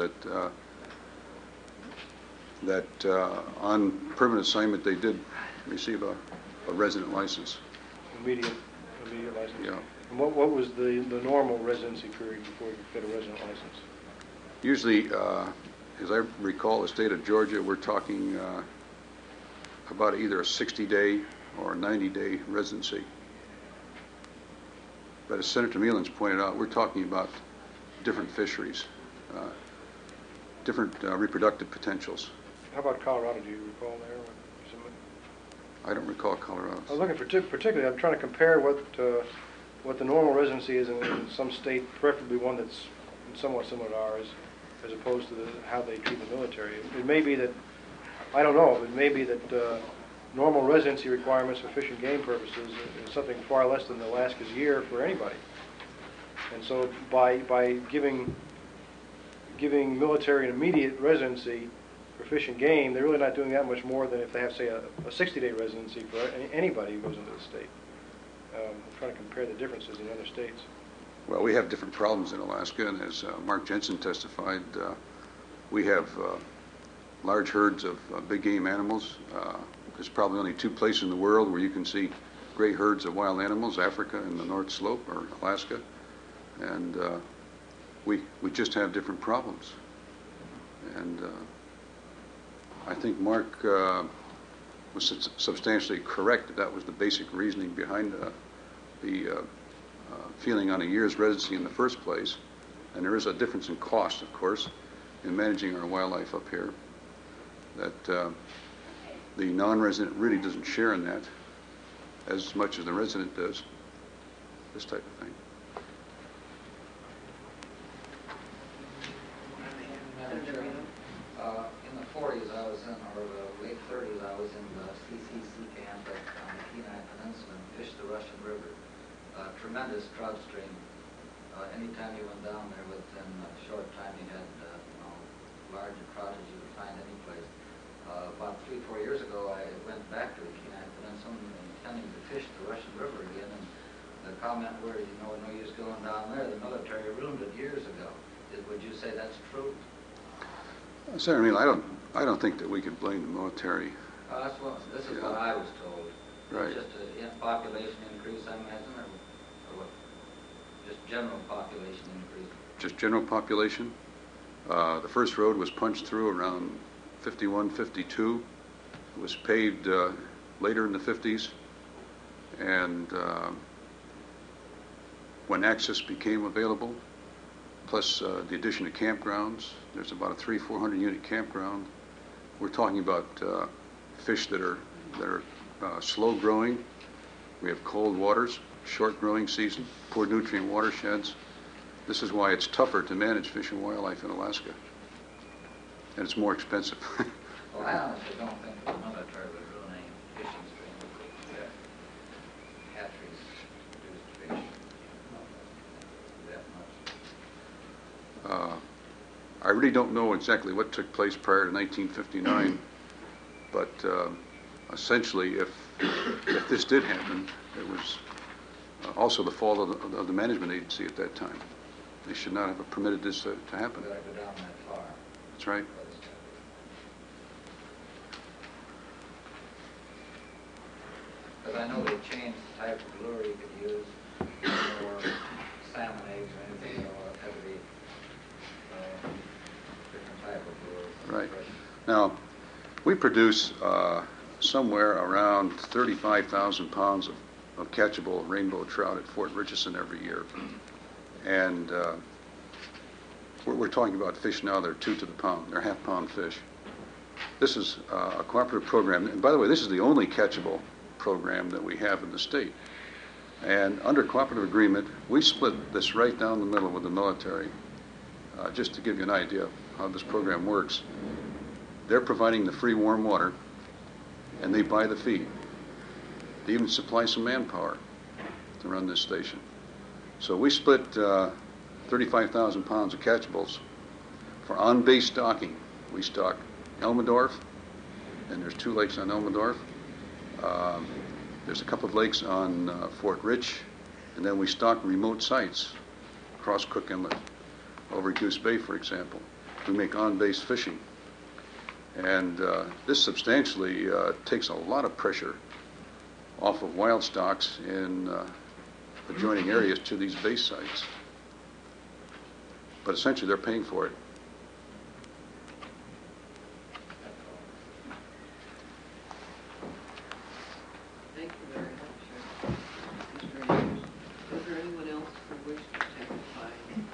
that on permanent assignment they did receive a resident license. Immediate license? Yeah. And what was the normal residency period before you get a resident license? Usually, as I recall, the state of Georgia, we're talking about either a 60-day or a 90-day residency. But as Senator Meelan's pointed out, we're talking about different fisheries, different reproductive potentials. How about Colorado? Do you recall there? I don't recall Colorado. I was looking particularly, I'm trying to compare what the normal residency is in some state, preferably one that's somewhat similar to ours, as opposed to how they treat the military. It may be that, I don't know, it may be that normal residency requirements for fish and game purposes is something far less than Alaska's year for anybody. And so by giving military an immediate residency for fish and game, they're really not doing that much more than if they have, say, a 60-day residency for anybody who goes into the state. I'm trying to compare the differences in other states. Well, we have different problems in Alaska, and as Mark Jensen testified, we have large herds of big game animals. There's probably only 2 places in the world where you can see great herds of wild animals, Africa and the North Slope, or Alaska. And we just have different problems. And I think Mark was substantially correct that was the basic reasoning behind the feeling on a year's residency in the first place. And there is a difference in cost, of course, in managing our wildlife up here, that the non-resident really doesn't share in that as much as the resident does, this type of thing. In the 40s, or the late 30s, I was in the CCC camp on the Kenai Peninsula and fished the Russian River. Tremendous trout stream. Anytime you went down there, within a short time, you had larger trout as you would find any place. About 3-4 years ago, I went back to the Kenai Peninsula intending to fish the Russian River again, and the comment where, no use going down there, the military ruined it years ago. Would you say that's true? Senator Meal, I don't think that we could blame the military. This is what I was told. Right. It's just a population increase, I imagine, or what? Just general population increase. Just general population. The first road was punched through around 51, 52. It was paved later in the 50s. And when access became available, plus the addition of campgrounds, there's about a 300-400 unit campground. We're talking about fish that are slow growing. We have cold waters, short growing season, poor nutrient watersheds. This is why it's tougher to manage fish and wildlife in Alaska, and it's more expensive. Well, I honestly don't think the military would ruin any fishing streams. Hatcheries produce fish. That much. I really don't know exactly what took place prior to 1959, but essentially, if this did happen, it was also the fault of the management agency at that time. They should not have permitted this to happen. Did I go down that far? That's right. Because I know they changed the type of lure you could use, or salmon eggs or anything, it had to be different type of lure. Right. Now, we produce somewhere around 35,000 pounds of catchable rainbow trout at Fort Richardson every year. And we're talking about fish now that are 2 to the pound. They're half-pound fish. This is a cooperative program. And by the way, this is the only catchable program that we have in the state. And under cooperative agreement, we split this right down the middle with the military. Just to give you an idea of how this program works, they're providing the free warm water, and they buy the feed. They even supply some manpower to run this station. So we split 35,000 pounds of catchables for on-base stocking. We stock Elmendorf, and there's 2 lakes on Elmendorf. There's a couple of lakes on Fort Rich, and then we stock remote sites across Cook Inlet, over Goose Bay, for example. We make on-base fishing. And this substantially takes a lot of pressure off of wild stocks in adjoining areas to these base sites. But essentially, they're paying for it. Thank you very much, Mr. Andrews. Is there anyone else who wishes to testify?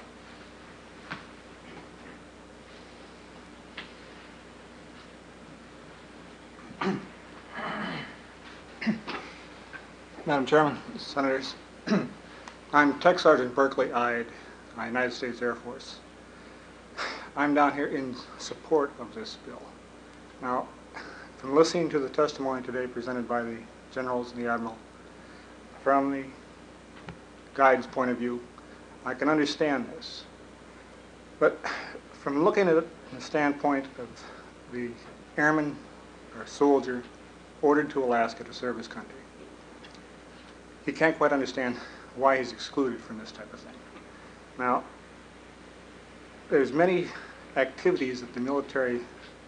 Madam Chairman, Senators, I'm Tech Sergeant Berkeley Ide, United States Air Force. I'm down here in support of this bill. Now, from listening to the testimony today presented by the generals and the admiral, from the guide's point of view, I can understand this. But from looking at it from the standpoint of the airman or soldier ordered to Alaska to serve his country, he can't quite understand why he's excluded from this type of thing. Now, there's many activities that the military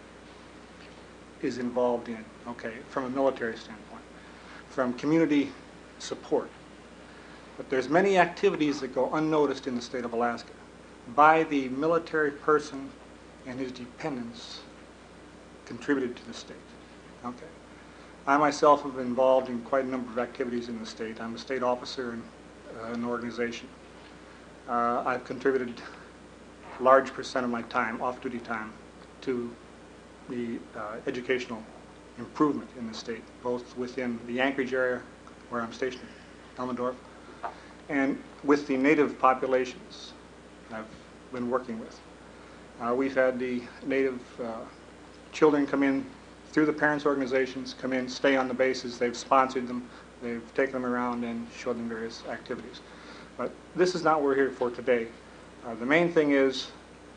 is involved in, okay, from a military standpoint, from community support. But there's many activities that go unnoticed in the state of Alaska by the military person and his dependents contributed to the state, okay. I myself have been involved in quite a number of activities in the state. I'm a state officer in an organization. I've contributed a large percent of my time, off-duty time, to the educational improvement in the state, both within the Anchorage area where I'm stationed, Elmendorf, and with the native populations I've been working with. We've had the native children come in through the parents' organizations, come in, stay on the bases. They've sponsored them. They've taken them around and showed them various activities. But this is not what we're here for today. The main thing is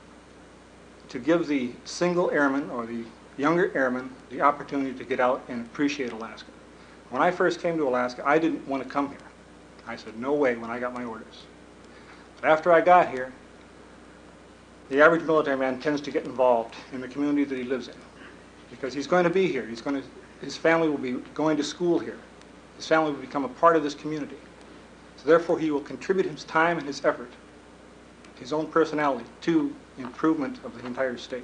to give the single airman or the younger airman the opportunity to get out and appreciate Alaska. When I first came to Alaska, I didn't want to come here. I said, no way, when I got my orders. But after I got here, the average military man tends to get involved in the community that he lives in, because he's going to be here. His family will be going to school here. His family will become a part of this community. So therefore, he will contribute his time and his effort, his own personality, to improvement of the entire state.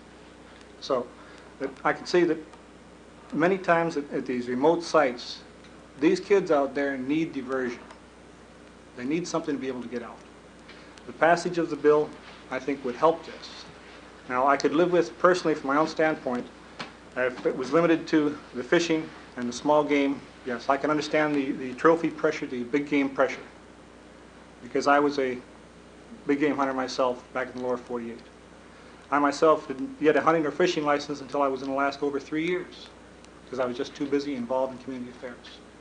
So I can see that many times at these remote sites, these kids out there need diversion. They need something to be able to get out. The passage of the bill, I think, would help this. Now, I could live with, personally, from my own standpoint, if it was limited to the fishing and the small game, yes, I can understand the trophy pressure, the big game pressure, because I was a big game hunter myself back in the lower 48. I myself didn't get a hunting or fishing license until I was in Alaska over 3 years, because I was just too busy involved in community affairs.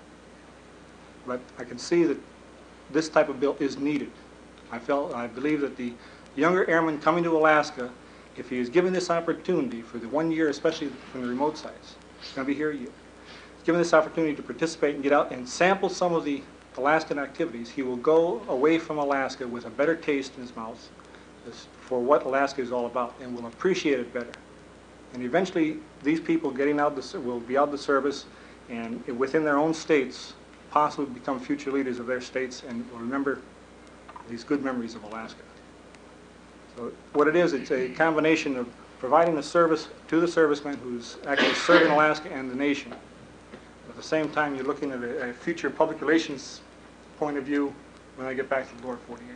But I can see that this type of bill is needed. I believe that the younger airman coming to Alaska, if he is given this opportunity for the 1 year, especially from the remote sites, he's going to be here a year. He's given this opportunity to participate and get out and sample some of the Alaskan activities. He will go away from Alaska with a better taste in his mouth for what Alaska is all about, and will appreciate it better. And eventually, these people getting out will be out of the service, and within their own states, possibly become future leaders of their states and will remember these good memories of Alaska. So what it is, it's a combination of providing a service to the serviceman who's actually serving Alaska and the nation. At the same time, you're looking at a future public relations point of view when I get back to Lower 48.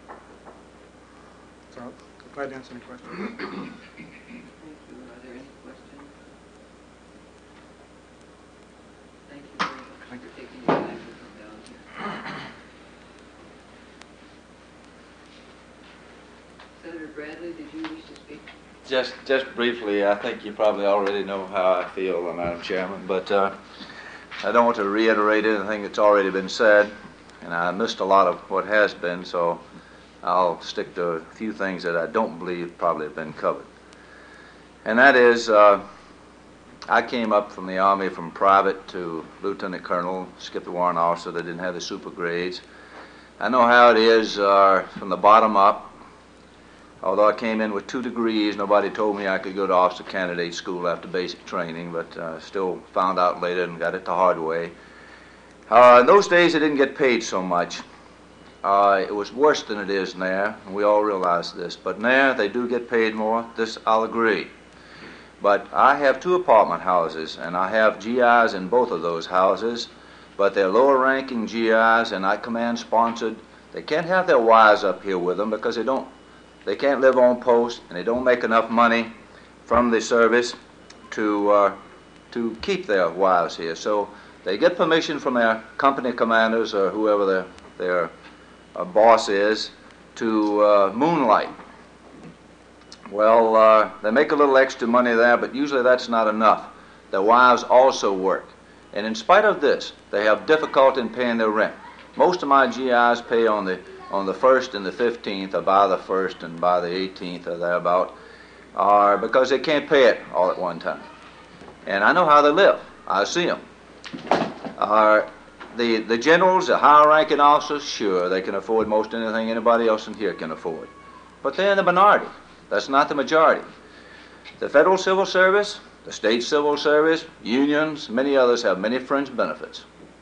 So, I'm glad to answer any questions. Thank you. Are there any questions? Thank you very much Thank you. for taking your time to come down here. Senator Bradley, did you wish to speak? Just briefly, I think you probably already know how I feel, Madam Chairman, but I don't want to reiterate anything that's already been said, and I missed a lot of what has been, so I'll stick to a few things that I don't believe probably have been covered. And that is, I came up from the Army from private to lieutenant colonel, skipped the warrant officer. They didn't have the super grades. I know how it is from the bottom up. Although I came in with 2 degrees, nobody told me I could go to officer candidate school after basic training, but still found out later and got it the hard way. In those days, I didn't get paid so much. It was worse than it is now, and we all realize this. But now they do get paid more. This I'll agree. But I have 2 apartment houses, and I have GIs in both of those houses, but they're lower-ranking GIs, and I command-sponsored. They can't have their wives up here with them because they can't live on post, and they don't make enough money from the service to keep their wives here. So they get permission from their company commanders or whoever their boss is to moonlight. Well, they make a little extra money there, but usually that's not enough. Their wives also work. And in spite of this, they have difficulty in paying their rent. Most of my GIs pay on the 1st and the 15th, or by the 1st and by the 18th or thereabout, because they can't pay it all at one time. And I know how they live. I see them. The generals, the higher-ranking officers, sure, they can afford most anything anybody else in here can afford. But they're in the minority. That's not the majority. The federal civil service, the state civil service, unions, many others have many fringe benefits.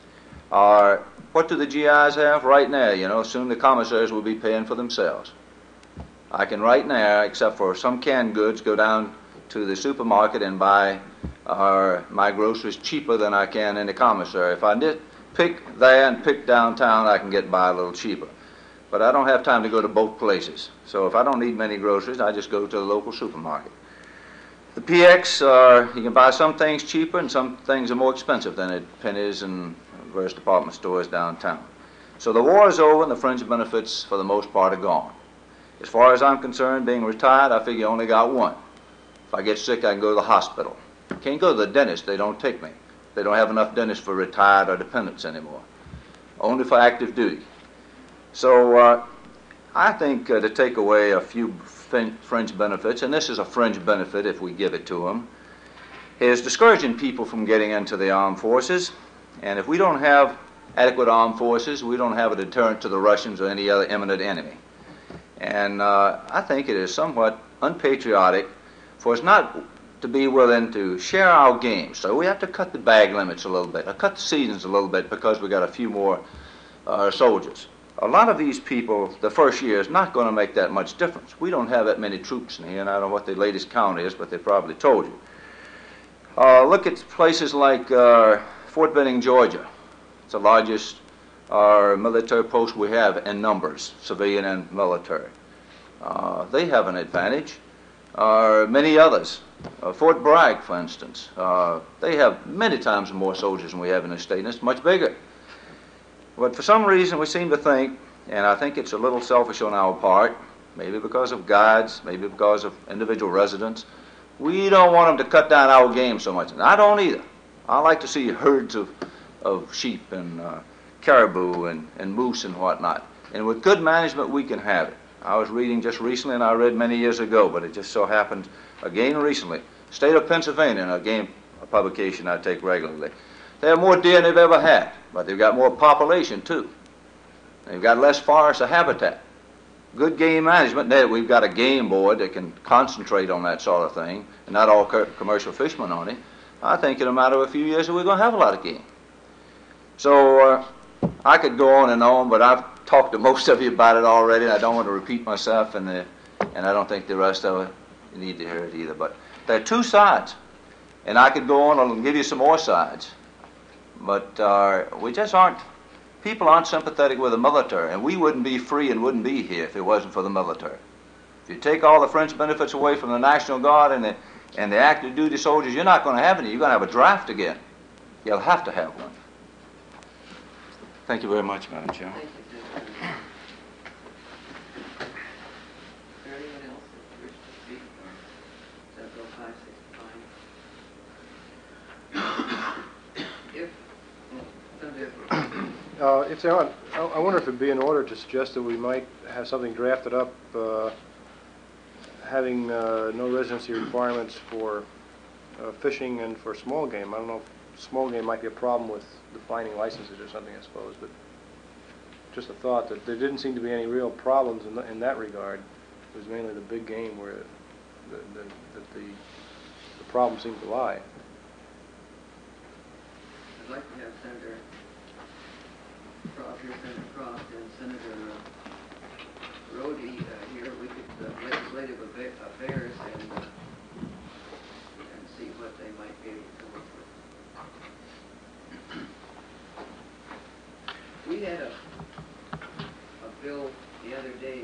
What do the GIs have right now? Soon the commissaries will be paying for themselves. I can right now, except for some canned goods, go down to the supermarket and buy my groceries cheaper than I can in the commissary. If I did pick there and pick downtown, I can get by a little cheaper. But I don't have time to go to both places. So if I don't need many groceries, I just go to the local supermarket. The PX, you can buy some things cheaper and some things are more expensive than at Penny's and various department stores downtown. So the war is over and the fringe benefits for the most part are gone. As far as I'm concerned, being retired, I figure I only got one. If I get sick, I can go to the hospital. Can't go to the dentist, they don't take me. They don't have enough dentists for retired or dependents anymore. Only for active duty. So I think to take away a few fringe benefits, and this is a fringe benefit if we give it to them, is discouraging people from getting into the armed forces. And if we don't have adequate armed forces, we don't have a deterrent to the Russians or any other imminent enemy. And I think it is somewhat unpatriotic for us not to be willing to share our games. So we have to cut the bag limits a little bit, or cut the seasons a little bit because we got a few more soldiers. A lot of these people, the first year is not going to make that much difference. We don't have that many troops in here, and I don't know what the latest count is, but they probably told you. Look at places like Fort Benning, Georgia. It's the largest military post we have in numbers, civilian and military. They have an advantage. Many others. Fort Bragg, for instance. They have many times more soldiers than we have in the state, and it's much bigger. But for some reason we seem to think, and I think it's a little selfish on our part, maybe because of guides, maybe because of individual residents, we don't want them to cut down our game so much. And I don't either. I like to see herds of sheep and caribou and moose and whatnot. And with good management, we can have it. I was reading just recently, and I read many years ago, but it just so happened again recently. State of Pennsylvania, a publication I take regularly. They have more deer than they've ever had, but they've got more population too. They've got less forest or habitat. Good game management. We've got a game board that can concentrate on that sort of thing, and not all commercial fishermen on it. I think in a matter of a few years we're going to have a lot of game. So I could go on and on, but I've talked to most of you about it already, and I don't want to repeat myself, and I don't think the rest of you need to hear it either. But there are two sides, and I could go on and give you some more sides, but we just aren't. People aren't sympathetic with the military, and we wouldn't be free and wouldn't be here if it wasn't for the military. If you take all the fringe benefits away from the National Guard and the active duty soldiers, you're not going to have any. You're going to have a draft again. You'll have to have one. Thank you very much, Madam Chairman. Thank you, Senator. Is there anyone else that wishes to speak on Senate Bill 565? If, Senator, If they want, I wonder if it'd be in order to suggest that we might have something drafted up having no residency requirements for fishing and for small game. I don't know if small game might be a problem with defining licenses or something, I suppose, but just a thought that there didn't seem to be any real problems in that regard. It was mainly the big game where the problem seemed to lie. I'd like to have Senator Croft here, Senator Croft, and Senator Rhodey here. We could legislative affairs and see what they might be able to work with. We had a bill the other day,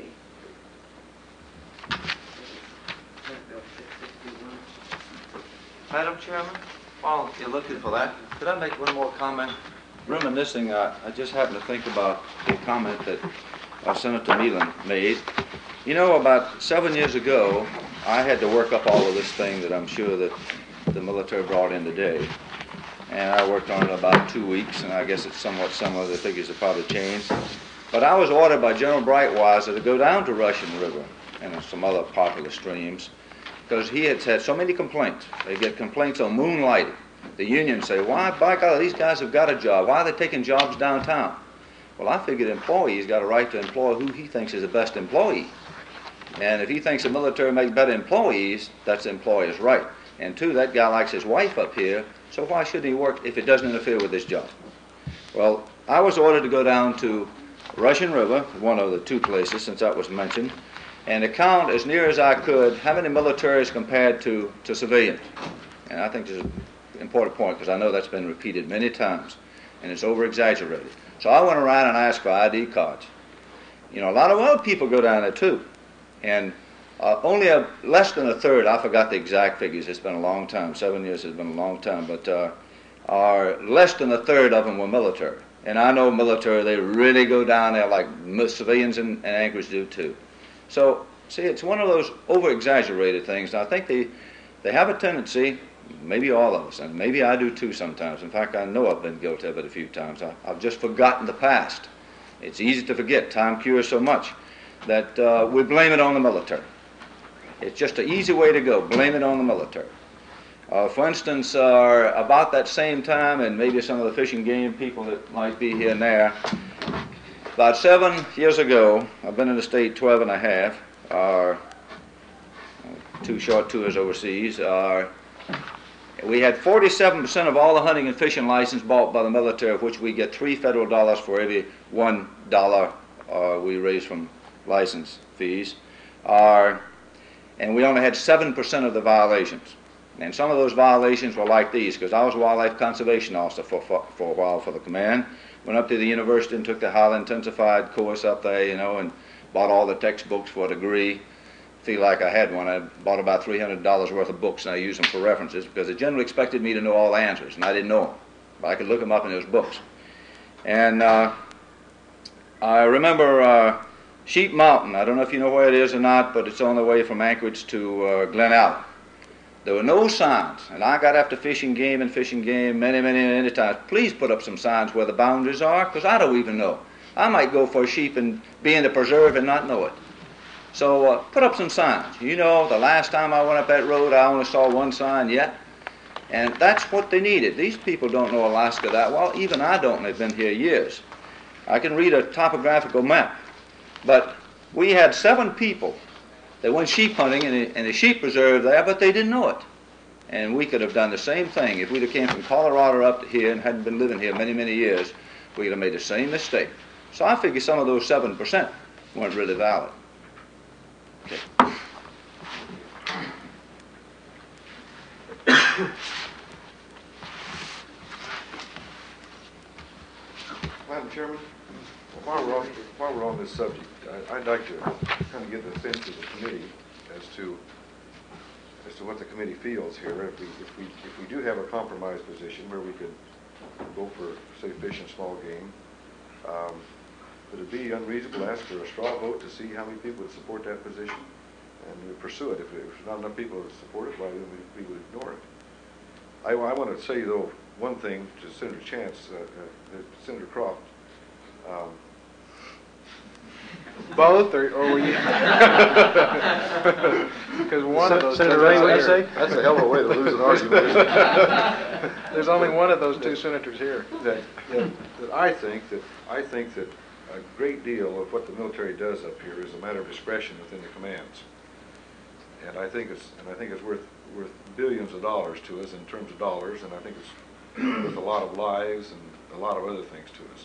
Senate Bill 661. Madam Chairman, while you're looking for that, could I make one more comment? Reminiscing, I just happened to think about the comment that Senator Nealon made. You know, about 7 years ago, I had to work up all of this thing that I'm sure that the military brought in today. And I worked on it about 2 weeks, and I guess it's somewhat similar. The figures have probably changed. But I was ordered by General Breitweiser to go down to Russian River and some other popular streams because he had had so many complaints. They get complaints on moonlighting. The unions say, why, by God, these guys have got a job. Why are they taking jobs downtown? Well, I figured the employee's got a right to employ who he thinks is the best employee. And if he thinks the military makes better employees, that's the employer's right. And two, that guy likes his wife up here, so why shouldn't he work if it doesn't interfere with his job? Well, I was ordered to go down to Russian River, one of the two places since that was mentioned, and to count as near as I could how many militaries compared to civilians. And I think this is an important point because I know that's been repeated many times and it's over-exaggerated. So I went around and asked for ID cards. You know, a lot of other people go down there too. And only less than a third, I forgot the exact figures, it's been a long time, 7 years has been a long time, but less than a third of them were military. And I know military, they really go down there like civilians in Anchorage do too. So, see, it's one of those over-exaggerated things. And I think they have a tendency, maybe all of us, and maybe I do too sometimes. In fact, I know I've been guilty of it a few times. I've just forgotten the past. It's easy to forget. Time cures so much that we blame it on the military. It's just an easy way to go, blame it on the military. For instance, about that same time, and maybe some of the fishing game people that might be here and there, about 7 years ago, I've been in the state 12 and a half, 2 short tours overseas. We had 47% of all the hunting and fishing license bought by the military, of which we get $3 federal for every $1 we raise from license fees. And we only had 7% of the violations. And some of those violations were like these, because I was a wildlife conservation officer for a while for the command. Went up to the university and took the highly intensified course up there, you know, and bought all the textbooks for a degree. Feel like I had one. I bought about $300 worth of books, and I used them for references because they generally expected me to know all the answers, and I didn't know them. But I could look them up in those books. And I remember Sheep Mountain. I don't know if you know where it is or not, but it's on the way from Anchorage to Glen Allen. There were no signs, and I got after fishing game many times. Please put up some signs where the boundaries are, because I don't even know. I might go for a sheep and be in the preserve and not know it. So put up some signs. You know, the last time I went up that road, I only saw one sign yet, and that's what they needed. These people don't know Alaska that well. Even I don't, and they've been here years. I can read a topographical map, but we had 7 people. They went sheep hunting in a sheep preserve there, but they didn't know it. And we could have done the same thing if we'd have came from Colorado up to here and hadn't been living here many, many years. We could have made the same mistake. So I figure some of those 7% weren't really valid. Okay. Madam Chairman, while we're on this subject, I'd like to kind of get the sense of the committee as to what the committee feels here. If we do have a compromise position where we could go for, say, fish and small game, would it be unreasonable to ask for a straw vote to see how many people would support that position and we pursue it? If there's not enough people to support it, why then we would ignore it. I want to say, though, one thing to Senator Chance, Senator Croft. Both, or were you? Because one of those. Senator Ray, what do you say? That's a hell of a way to lose an argument, isn't it? There's only one of those two senators here. I think that a great deal of what the military does up here is a matter of discretion within the commands, and I think it's worth billions of dollars to us in terms of dollars, and I think it's worth a lot of lives and a lot of other things to us.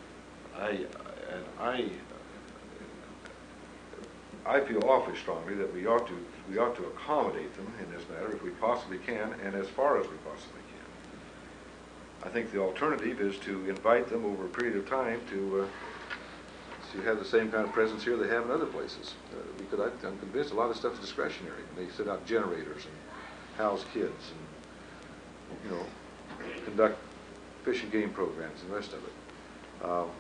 I feel awfully strongly that we ought to accommodate them in this matter if we possibly can, and as far as we possibly can. I think the alternative is to invite them over a period of time to have the same kind of presence here they have in other places. Because I'm convinced a lot of stuff is discretionary. They set out generators and house kids and, conduct fish and game programs and the rest of it.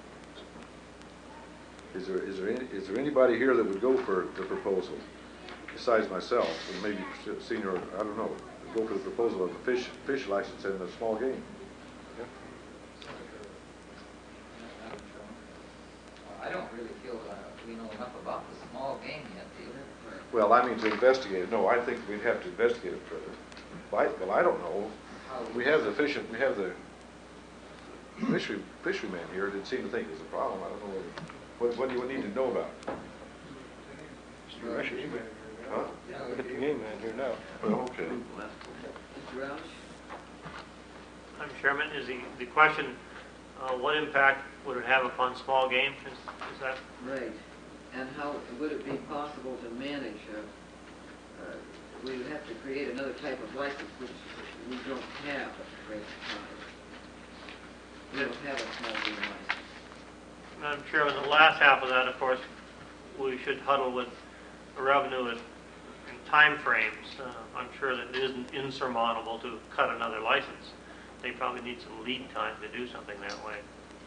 Is there anybody here that would go for the proposal, besides myself, and maybe senior, I don't know, go for the proposal of a fish license and a small game? Yeah. I don't really feel we know enough about the small game yet, either. Well, I mean to investigate it. No, I think we'd have to investigate it further. Well, I don't know. We have the fisherman here that seem to think there's a problem. I don't know what do you need to know about it. Huh? Look at the game man here now. Well, okay. Mr. Roush? I'm Chairman. Is the question, what impact would it have upon small game? Is that right? And how would it be possible to manage? We would have to create another type of license, which we don't have at the present time. We don't have a small game license. Madam Chairman, the last half of that, of course, we should huddle with revenue and time frames. I'm sure that it isn't insurmountable to cut another license. They probably need some lead time to do something that way.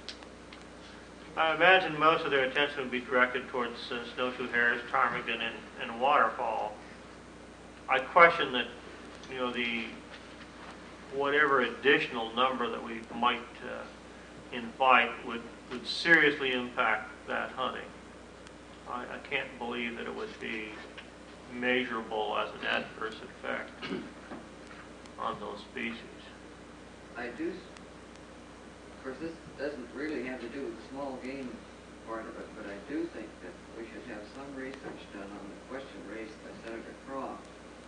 I imagine most of their attention would be directed towards snowshoe hares, ptarmigan, and waterfowl. I question that, the whatever additional number that we might invite would seriously impact that hunting. I can't believe that it would be measurable as an adverse effect on those species. I do, of course, this doesn't really have to do with the small game part of it, but I do think that we should have some research done on the question raised by Senator Croft.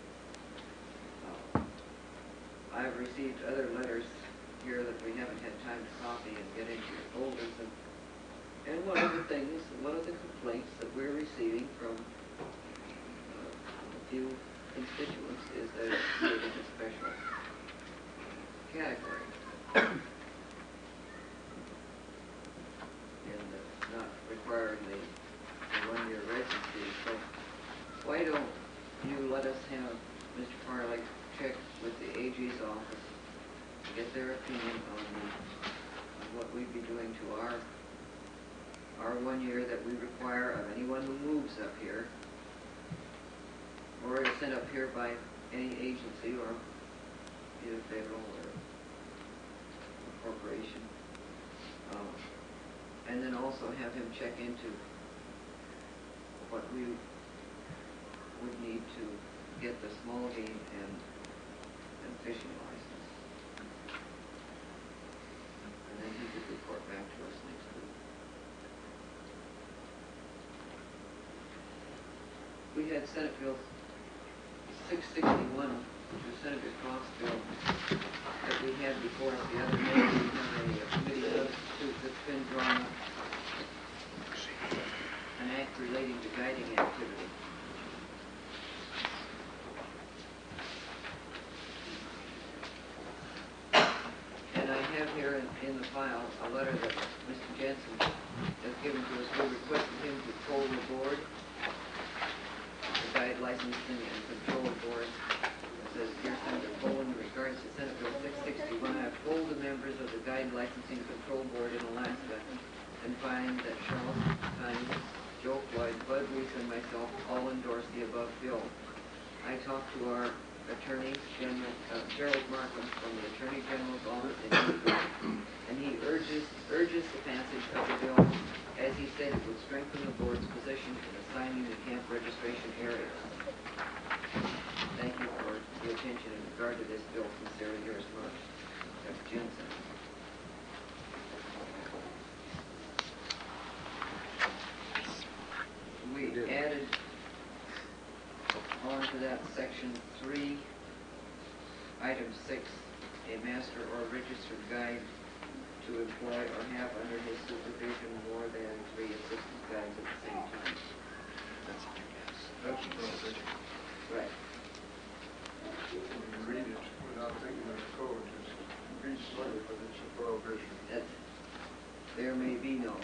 I've received other letters here that we haven't had time to copy and get into your folders, and one of the complaints that we're receiving from a few constituents is that it's put in a special category and not requiring the one-year residency. So why don't you let us have Mr. Farley check with the AG's office to get their opinion on what we'd be doing to our 1 year that we require of anyone who moves up here or is sent up here by any agency or either federal or corporation. And then also have him check into what we would need to get the small game and fishing license. And then he could report back to us next week. We had Senate Bill 661 the Senator Cox bill that we had before us the other day. We have a committee substitute that's been drawn up, an act relating to guiding activity. And I have here in the file a letter that Mr. Jensen has given to us. We requested him to poll the board, the Guide Licensing and Control Board. It says, "Dear Senator Poland, in regards to Senate Bill 661, I have polled the members of the Guide Licensing and Control Board in Alaska and find that Charles Hines, Joe Floyd, Bud Weiss, and myself all endorse the above bill. I talked to our Attorney General, Gerald Markham from the Attorney General's office, and he urges the passage of the bill, as he said it would strengthen the board's position in assigning the camp registration areas. Thank you for the attention in regard to this bill. Sincerely yours, Mark F. Jensen." We added on to that section 3, item 6, a master or registered guide to employ or have under his supervision more than 3 assistant guides at the same time. That's a prohibition. Right. When you read it without thinking of the code, just read slowly, but it's a prohibition. That there may be no.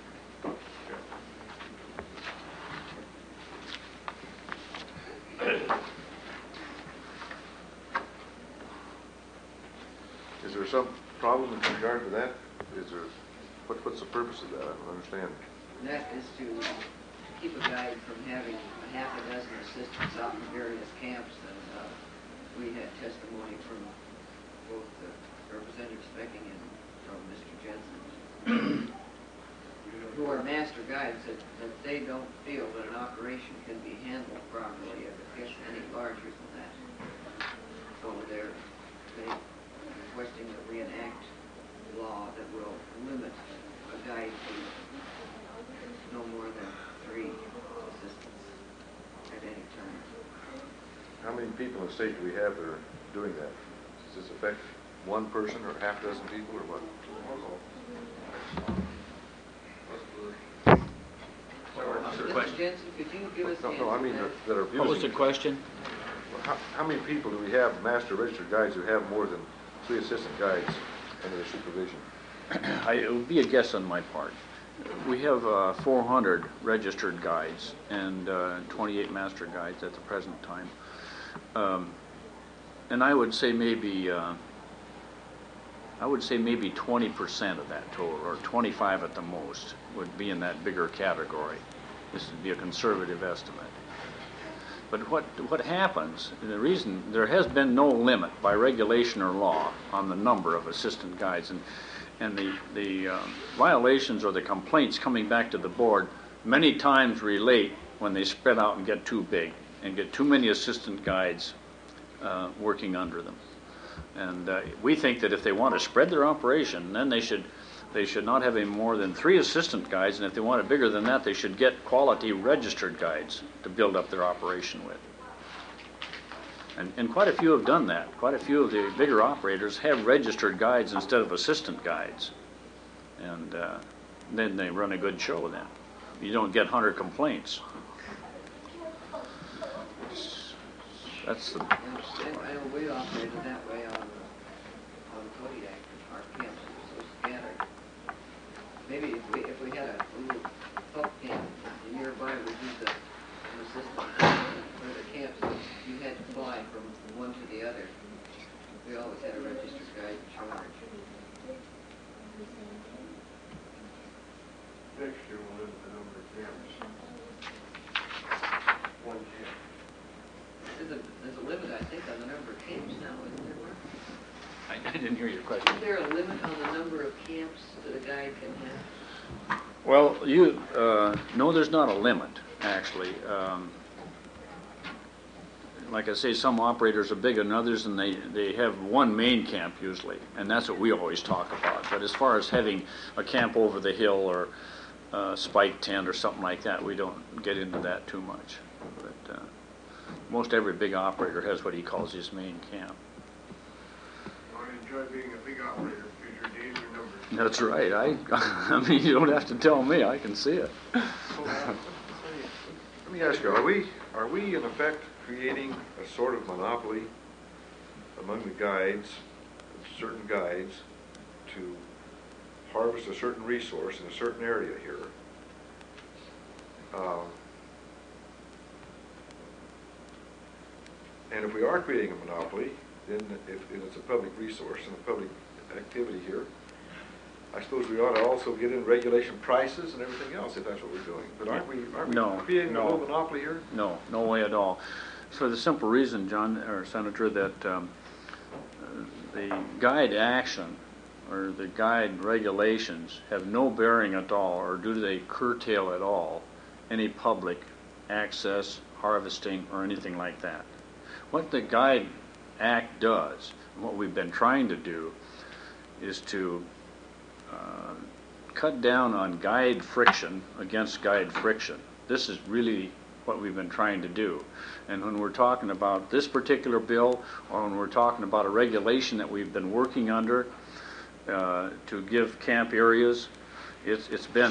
Is there some problem in regard to that? Is there, what's the purpose of that? I don't understand. And that is to keep a guide from having a half a dozen assistants out in various camps. And we had testimony from both Representative Specking and from Mr. Jensen, who are master guides, that they don't feel that an operation can be handled properly if it gets any larger than that. So they're requesting that we enact law that will limit a guide to no more than 3 assistants at any time. How many people in the state do we have that are doing that? Does this affect one person or half a dozen people or what? Mr. Jensen, could you give us the answer No, I mean to that are abusing. What was the question? How many people do we have, master registered guides, who have more than 3 assistant guides under their supervision? It would be a guess on my part. We have 400 registered guides and 28 master guides at the present time. And I would say maybe 20% of that total, or 25 at the most, would be in that bigger category. This would be a conservative estimate. But what happens, and the reason there has been no limit by regulation or law on the number of assistant guides, and the violations or the complaints coming back to the board many times relate when they spread out and get too big and get too many assistant guides working under them. And we think that if they want to spread their operation, then they should not have any more than 3 assistant guides, and if they want it bigger than that, they should get quality registered guides to build up their operation with. And quite a few have done that. Quite a few of the bigger operators have registered guides instead of assistant guides. And then they run a good show then. You don't get 100 complaints. That's the... I know we operated that way on Kodiak. Our camps were so scattered. Maybe if we had a little pup camp nearby, we'd use an assistant. For the camps, you had to fly from one to the other. We always had a registered guide in charge. Next year we'll limit the number of camps. 1 camp. There's a limit, I think, on the number of camps now, isn't there, Mark? I didn't hear your question. Is there a limit on the number of camps that a guide can have? Well, no, there's not a limit, actually. Like I say, some operators are bigger than others, and they have one main camp usually, and that's what we always talk about. But as far as having a camp over the hill or a spike tent or something like that, we don't get into that too much. But most every big operator has what he calls his main camp. I enjoy being a big operator because your days are numbered. That's right. I mean, you don't have to tell me. I can see it. Let me ask you, are we in effect creating a sort of monopoly among the guides, certain guides, to harvest a certain resource in a certain area here? And if we are creating a monopoly, then if it's a public resource and a public activity here, I suppose we ought to also get in regulation prices and everything else if that's what we're doing. But aren't we creating a whole monopoly here? No, no way at all. For the simple reason, John, or Senator, that the guide action or the guide regulations have no bearing at all, or do they curtail at all any public access, harvesting, or anything like that. What the Guide Act does, and what we've been trying to do, is to cut down on guide friction against guide friction. This is really what we've been trying to do. And when we're talking about this particular bill, or when we're talking about a regulation that we've been working under to give camp areas, it's been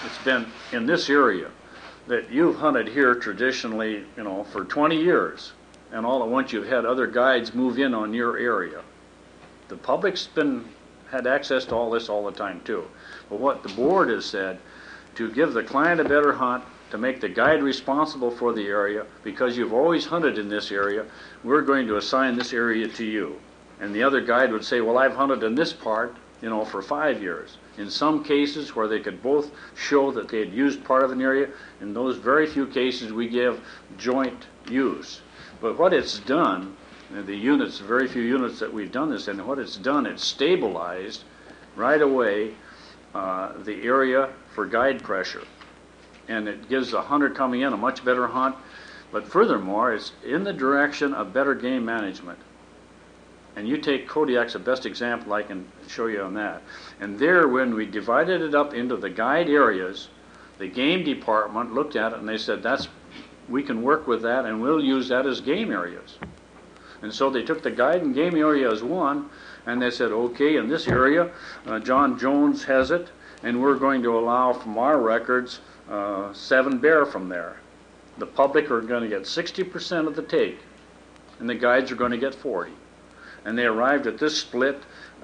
in this area that you've hunted here traditionally, you know, for 20 years, and all at once you've had other guides move in on your area. The public's had access to all this all the time too. But what the board has said, to give the client a better hunt, to make the guide responsible for the area, because you've always hunted in this area, we're going to assign this area to you. And the other guide would say, well, I've hunted in this part, you know, for 5 years. In some cases where they could both show that they had used part of an area, in those very few cases we give joint use. But what it's done, the units, very few units that we've done this in, what it's done, it's stabilized right away the area for guide pressure. And it gives the hunter coming in a much better hunt. But furthermore, it's in the direction of better game management. And you take Kodiak's the best example I can show you on that. And there, when we divided it up into the guide areas, the game department looked at it and they said, we can work with that and we'll use that as game areas. And so they took the guide and game area as one, and they said, okay, in this area, John Jones has it, and we're going to allow from our records 7 bear from there. The public are going to get 60% of the take, and the guides are going to get 40. And they arrived at this split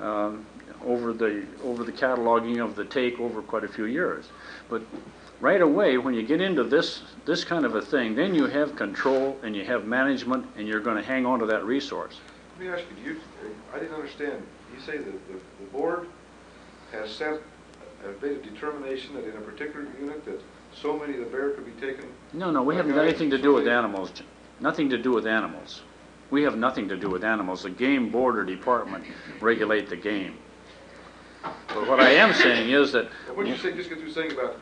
over the cataloging of the take over quite a few years. But right away, when you get into this kind of a thing, then you have control and you have management, and you're going to hang on to that resource. Let me ask you, I didn't understand. You say that the board has made a determination that in a particular unit that so many of the bear could be taken? No, we haven't got anything to do with animals. Nothing to do with animals. We have nothing to do with animals. The game board or department regulate the game. But what I am saying is that... What did you say, just get through saying about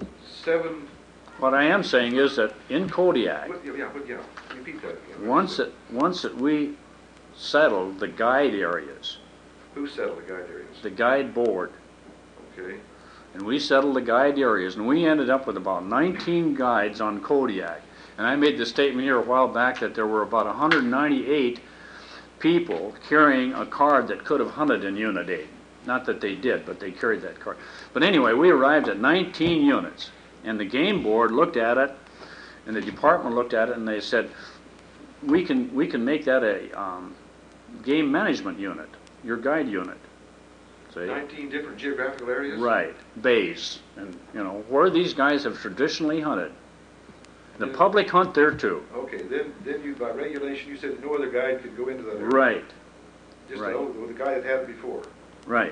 7... What I am saying is that in Kodiak, repeat that again. once that we settled the guide areas... Who settled the guide areas? The guide board. Okay. And we settled the guide areas, and we ended up with about 19 guides on Kodiak. And I made the statement here a while back that there were about 198 people carrying a card that could have hunted in Unit 8. Not that they did, but they carried that card. But anyway, we arrived at 19 units, and the game board looked at it, and the department looked at it, and they said, we can make that a game management unit, your guide unit. See? 19 different geographical areas? Right, bays, and you know, where these guys have traditionally hunted. The public hunt there too. Okay, then you, by regulation, you said that no other guide could go into that area. Right. Just right. the guy that had it before. Right.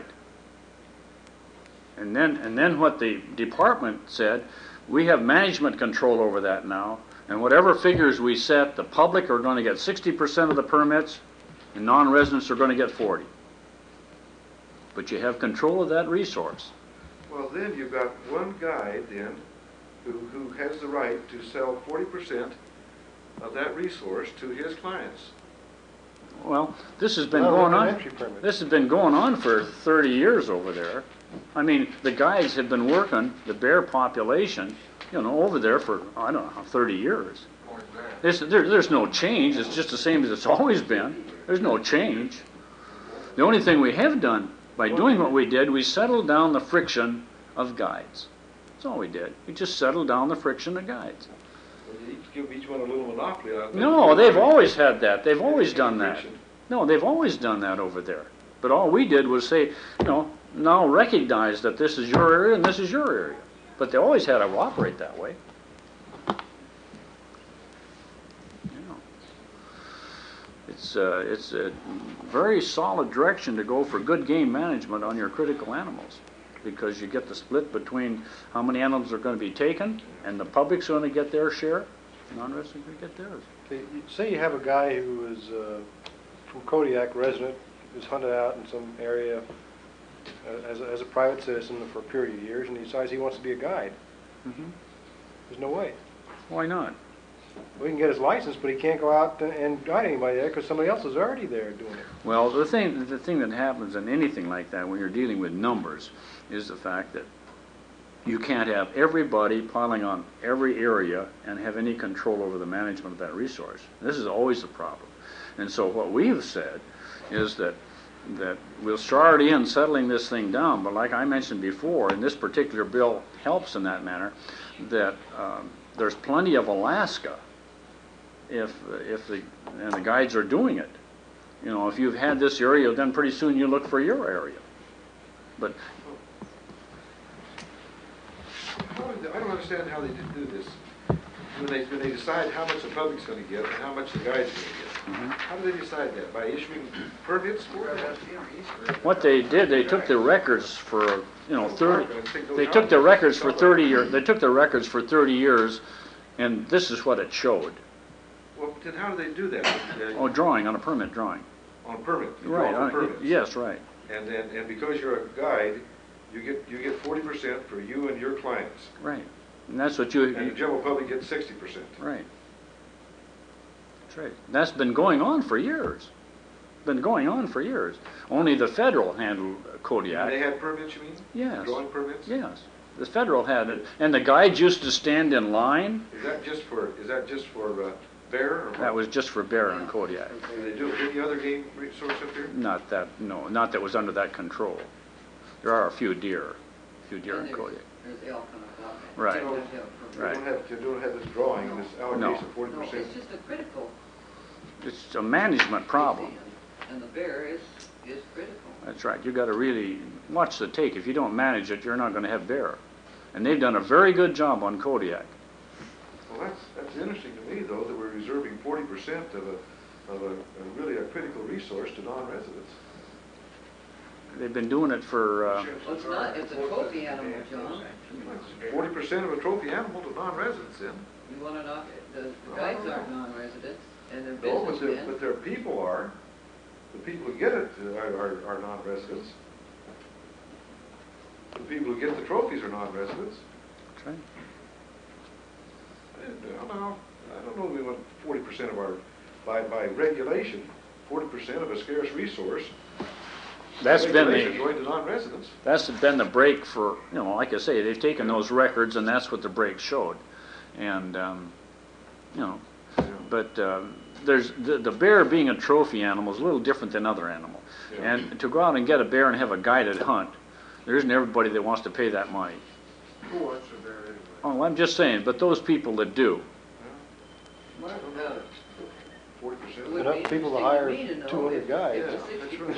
And then what the department said, we have management control over that now, and whatever figures we set, the public are going to get 60% of the permits, and non-residents are going to get 40. But you have control of that resource. Well, then you've got one guide then who has the right to sell 40% of that resource to his clients. Well, this has been going on. This has been going on for 30 years over there. I mean, the guides have been working the bear population, you know, over there for, I don't know, 30 years. There's no change. It's just the same as it's always been. There's no change. The only thing we have done, by doing what we did, we settled down the friction of guides. That's all we did. We just settled down the friction of guides. Give each one a little monopoly on it. No, they've always had that. They've always done that. No, they've always done that over there. But all we did was say, now recognize that this is your area and this is your area. But they always had to operate that way. It's a very solid direction to go for good game management on your critical animals, because you get the split between how many animals are going to be taken, and the public's going to get their share, non-residents are going to get theirs. Okay, say you have a guy who is from Kodiak resident, who's hunted out in some area as a private citizen for a period of years, and he decides he wants to be a guide. There's no way. Why not? We can get his license, but he can't go out and guide anybody there because somebody else is already there doing it. Well, the thing that happens in anything like that when you're dealing with numbers is the fact that you can't have everybody piling on every area and have any control over the management of that resource. This is always the problem. And so what we have said is that we'll start in settling this thing down, but like I mentioned before, and this particular bill helps in that manner, that there's plenty of Alaska if the guides are doing it. If you've had this area, then pretty soon you look for your area. But I don't understand how they do this. When they decide how much the public's going to get and how much the guide's going to get, how do they decide that? By issuing permits for it? what they did, they took the records for 30. They took the records for 30 years. They took the records for 30 years, and this is what it showed. Well, then how do they do that? Oh, drawing on a permit drawing. On a permit. Right. Permits. Yes, right. And because you're a guide, you get 40% for you and your clients. Right. And that's what you. And the general public gets 60%. Right. That's right. That's been going on for years. Only the federal handled Kodiak. They had permits, you mean? Yes. Drawing permits? Yes. The federal had it, and the guides used to stand in line. Is that just for bear? Or that was just for bear and Kodiak. Do they do any other game resource up there? Not that was under that control. There are a few deer in Kodiak. There's elk on the block. Right. They don't have this drawing, this allocation of 40%. No, it's just a critical. It's a management problem. And the bear is critical. That's right. You got to really watch the take. If you don't manage it, you're not going to have bear. And they've done a very good job on Kodiak. Well, that's interesting to me, though, that we're reserving 40% of a really a critical resource to non-residents. They've been doing it for. Well, it's not. It's a trophy animal, John. 40% of a trophy animal to non-residents, then. You want to knock it? The guides aren't non-residents, and they're No, businessmen. but their people are. The people who get it are non-residents. The people who get the trophies are non-residents. That's right. I don't know if we want 40% of our, by regulation, 40% of a scarce resource. That's been going to non-residents. That's been the break for, like I say, they've taken those records, and that's what the break showed. And, but there's the bear being a trophy animal is a little different than other animals. Yeah. And to go out and get a bear and have a guided hunt, there isn't everybody that wants to pay that money. Who wants a bear anyway? Oh, I'm just saying, but those people that do. Well, 40%. Enough people to hire 200 guys. If 60%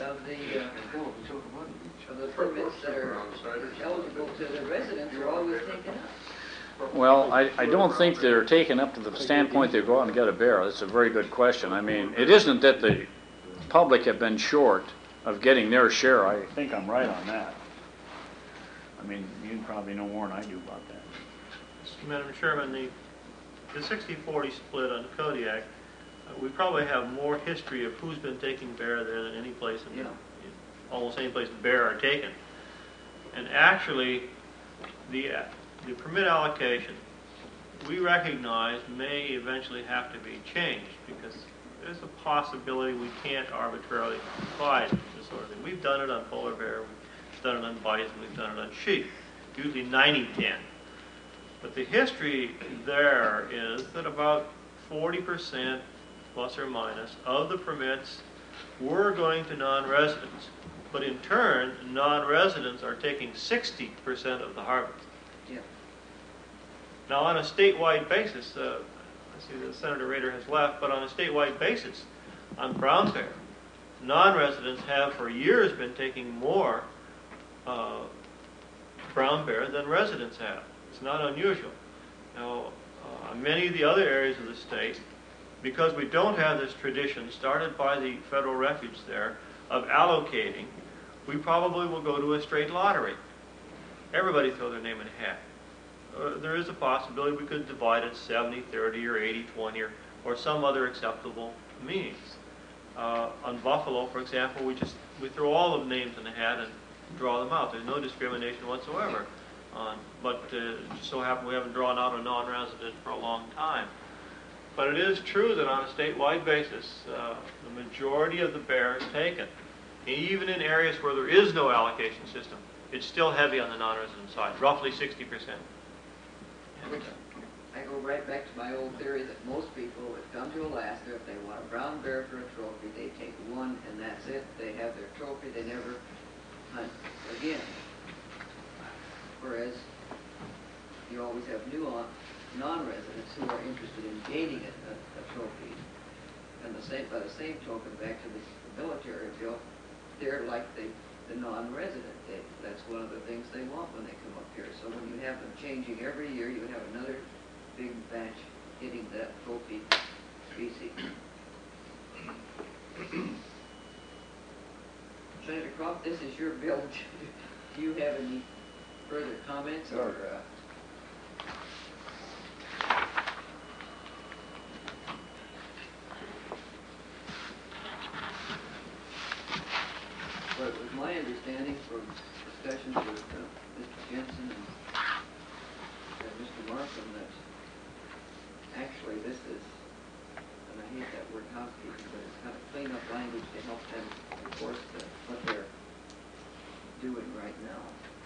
of the permits that are eligible to the residents are always taken up. Well, I don't think they're taken up to the standpoint they go out and get a bear. That's a very good question. I mean, it isn't that the public have been short of getting their share. I think I'm right on that. I mean, you probably know more than I do about that. Madam Chairman, the 60-40 split on Kodiak, we probably have more history of who's been taking bear there than any place in almost any place bear are taken. And actually, the permit allocation, we recognize may eventually have to be changed because there's a possibility we can't arbitrarily divide this sort of thing. We've done it on polar bear, we've done it on bison, we've done it on sheep, usually 90-10. But the history there is that about 40% plus or minus of the permits were going to non-residents. But in turn, non-residents are taking 60% of the harvest. Yeah. Now, on a statewide basis, I see that Senator Rader has left, but on a statewide basis, on brown bear, non-residents have for years been taking more brown bear than residents have. It's not unusual. Now, many of the other areas of the state, because we don't have this tradition started by the federal refuge there of allocating, we probably will go to a straight lottery. Everybody throw their name in a hat. There is a possibility we could divide it 70-30 or 80-20 or some other acceptable means. On Buffalo, for example, we throw all of the names in the hat and draw them out. There's no discrimination whatsoever. But it just so happens we haven't drawn out a non-resident for a long time. But it is true that on a statewide basis, the majority of the bear is taken. Even in areas where there is no allocation system, it's still heavy on the non-resident side, roughly 60%. I go right back to my old theory that most people would come to Alaska, if they want a brown bear for a trophy, they take one and that's it. They have their trophy, they never hunt again. Whereas you always have new non-residents who are interested in gaining a trophy. And by the same token, back to this military bill, they're like the non-resident. That's one of the things they want when they come up here. So when you have them changing every year, you have another big batch hitting that trophy species. Senator Croft, this is your bill. Do you have any further comments or? Well, it was my understanding from discussions with Mr. Jensen and Mr. Markham that actually this is, and I hate that word housekeeping, but it's kind of clean-up language to help them enforce what they're doing right now.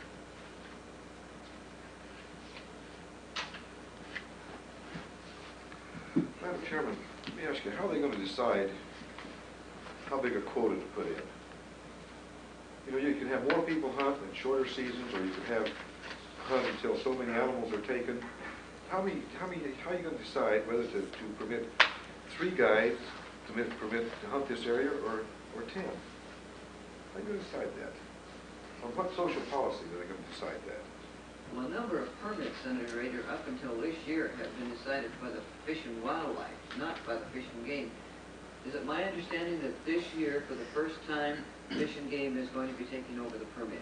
Madam Chairman, let me ask you, how are they going to decide how big a quota to put in? You know, you can have more people hunt in shorter seasons, or you can have hunt until so many animals are taken. How are you going to decide whether to permit 3 guides to permit to hunt this area or 10? How are you going to decide that? On what social policy are they going to decide that? Well, a number of permits, Senator Rader, up until this year have been decided by the Fish and Wildlife, not by the Fish and Game. Is it my understanding that this year, for the first time, Fish and Game is going to be taking over the permitting?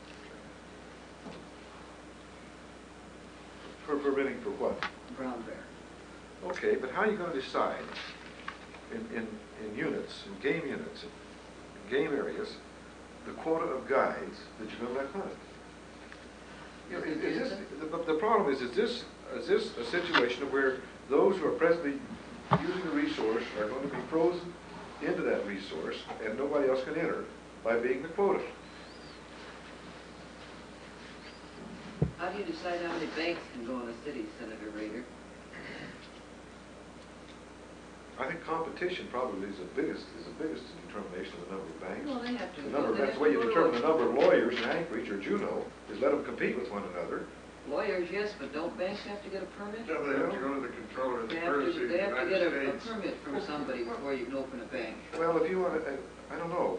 For permitting for what? Brown bear. Okay, but how are you going to decide in units, in game units, in game areas, the quota of guides that you're going to let hunt? You know, is this, the problem is this a situation where those who are presently using the resource are going to be frozen into that resource and nobody else can enter by being the quota? How do you decide how many banks can go in a city, Senator Rader? I think competition probably is the biggest determination of the number of banks. Well, they have to. That's the way you determine the number of lawyers in Anchorage or Juneau, is let them compete with one another. Lawyers, yes, but don't banks have to get a permit? Yeah, they have to go to the controller of the currency of the They have to United get a States. permit from somebody before you can open a bank. Well, if you want to, I don't know.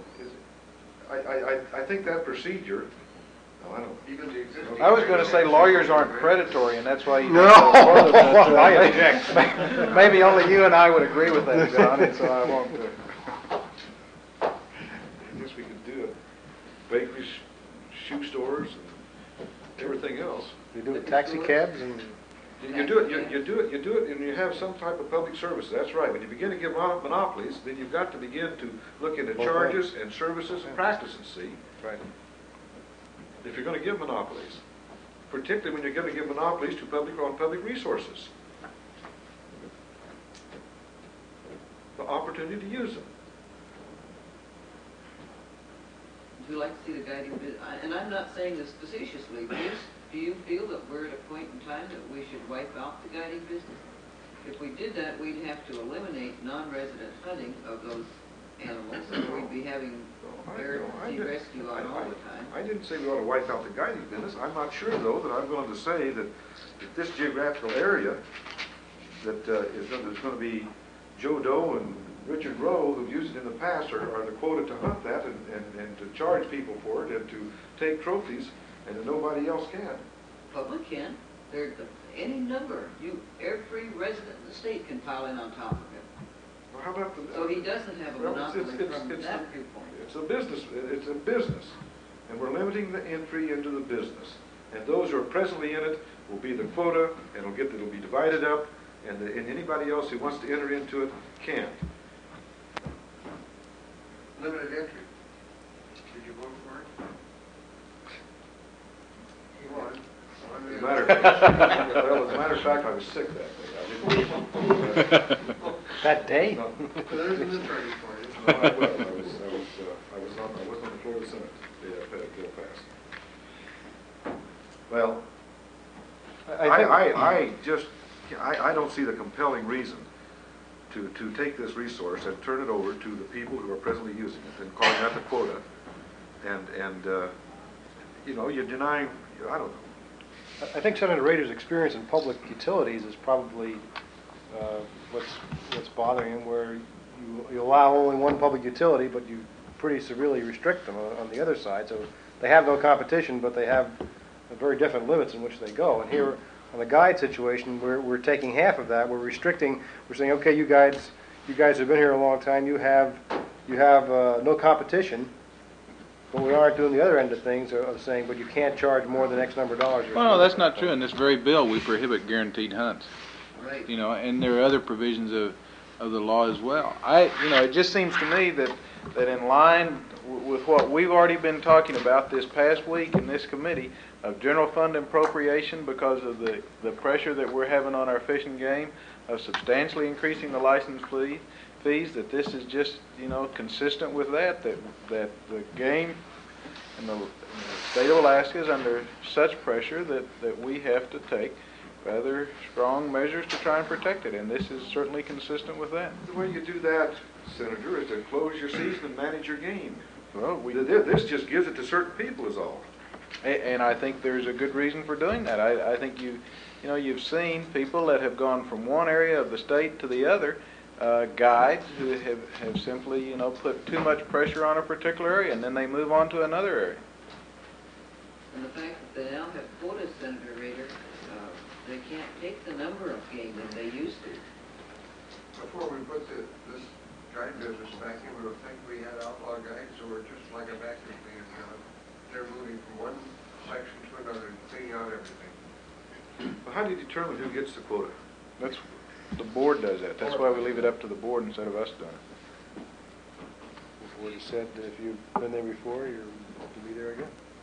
I think that procedure, no, I don't. Even the existing. I was going to say lawyers aren't predatory, and that's why you. No, I object. Maybe only you and I would agree with that, John, and so I won't. I guess we could do it. Bakeries, shoe stores, and everything else. You do it taxi cabs and. You do it, and you have some type of public service. That's right. When you begin to give monopolies, then you've got to begin to look into charges and services and practices. See, Right. if you're going to give monopolies, particularly when you're going to give monopolies to public resources, the opportunity to use them. Would you like to see the guiding bit? And I'm not saying this facetiously, but do you feel that we're at a point in time that we should wipe out the guiding business? If we did that, we'd have to eliminate non-resident hunting of those animals, and we'd be having bear rescue on all the time. I didn't say we ought to wipe out the guiding business. I'm not sure, though, that I'm going to say that this geographical area that there's going to be Joe Doe and Richard Rowe, who've used it in the past, are the quota to hunt that and to charge people for it and to take trophies, and that nobody else can. Public can. Any number. Every resident in the state can pile in on top of it. Well, how about the... So he doesn't have a monopoly from that viewpoint. It's a business, and we're limiting the entry into the business. And those who are presently in it will be the quota, and it'll be divided up, and anybody else who wants to enter into it can't. Limited entry. Did you vote for it? You won. As a matter of fact, I was sick that day. I didn't. That day? No. There's an attorney for you. No, I was on the floor of the Senate. The bill passed. Well, I don't see the compelling reason to take this resource and turn it over to the people who are presently using it and calling that the quota. And you're denying. I don't know. I think Senator Rader's experience in public utilities is probably what's bothering him, where you allow only one public utility, but you pretty severely restrict them on the other side. So they have no competition, but they have very different limits in which they go. And here, on the guide situation, we're taking half of that. We're restricting. We're saying, okay, you guys have been here a long time. You have no competition. But we aren't doing the other end of things, of saying, but you can't charge more than X number of dollars. Well, no, that's not true. In this very bill, we prohibit guaranteed hunts. Right. And there are other provisions of the law as well. It just seems to me that in line with what we've already been talking about this past week in this committee of general fund appropriation because of the pressure that we're having on our fish and game, of substantially increasing the license fees, that this is just, consistent with that the game and the state of Alaska is under such pressure that we have to take rather strong measures to try and protect it, and this is certainly consistent with that. The way you do that, Senator, is to close your season and manage your game. Well, this just gives it to certain people is all. And I think there's a good reason for doing that. I think you've seen people that have gone from one area of the state to the other, guides who have simply, put too much pressure on a particular area, and then they move on to another area. And the fact that they now have quotas, Senator Rader, they can't take the number of game that they used to. Before we put this guide business back in, we would think we had outlaw guides, so we're just like a vacuum cleaner. They're moving from one section to another and cleaning out everything. Well, how do you determine who gets the quota? The board does that. That's why we leave it up to the board instead of us doing it. The board has said that if you've been there before, you'll be there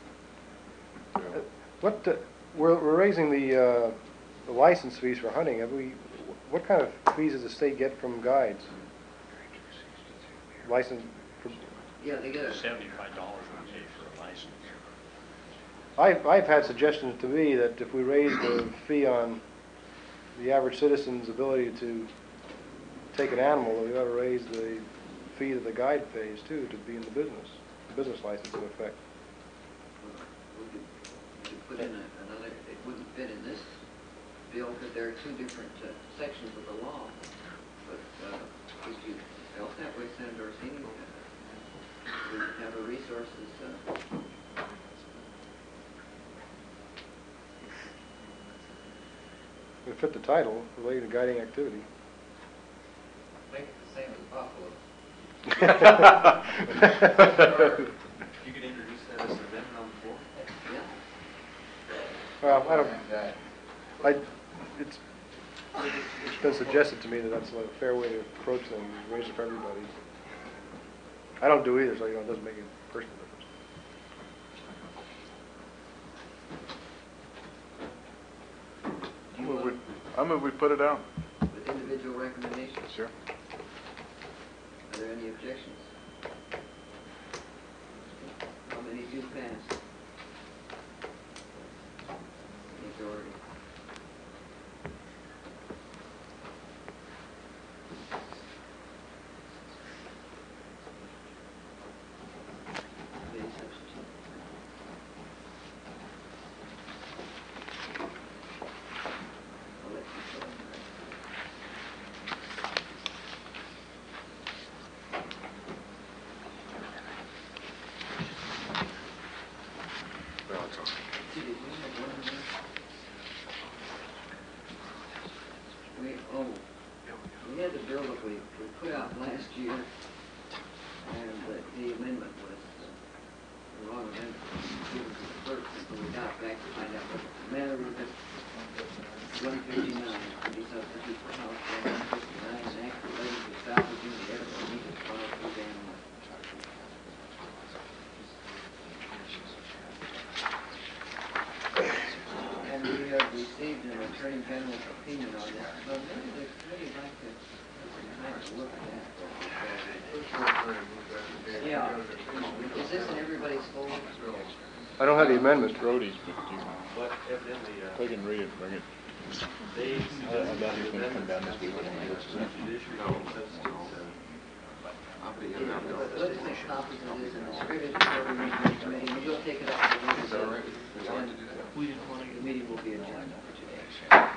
again. We're raising the license fees for hunting. What kind of fees does the state get from guides? License. Yeah, they get $75 a day for a license. I've had suggestions to me that if we raise the fee on the average citizen's ability to take an animal, we ought to raise the fee that the guide pays too to be in the business license in effect. We could put in another. It wouldn't fit in this bill because there are two different sections of the law. But if you felt that way, Senator Orsini, we have a resources. It fit the title, related to guiding activity. Make it the same as Buffalo. You could introduce that as an amendment on the floor? Yeah. Well, it's been suggested to me that that's a fair way to approach things, raise it for everybody. I don't do either, so it doesn't make any personal difference. I move we put it out. With individual recommendations. Sure. Are there any objections? How many do pass? had the bill that we put out last year, and the amendment was the wrong amendment, given to the clerk, and so we got back to find out what the matter with it. 159 to be substitute for House Bill 159, an act relating to salvaging the airport needed fire dam. And we have received an Attorney General's opinion on this, but maybe the committee like to look at that. Yeah. Is this in everybody's folder? I don't have the amendment. Brody's, but you But evidently, take and read it, bring it. they I doubt he's gonna come down this week. Let's make copies of this and distribute it to the committee, and we'll take it up to the meeting. The meeting will be adjourned for today.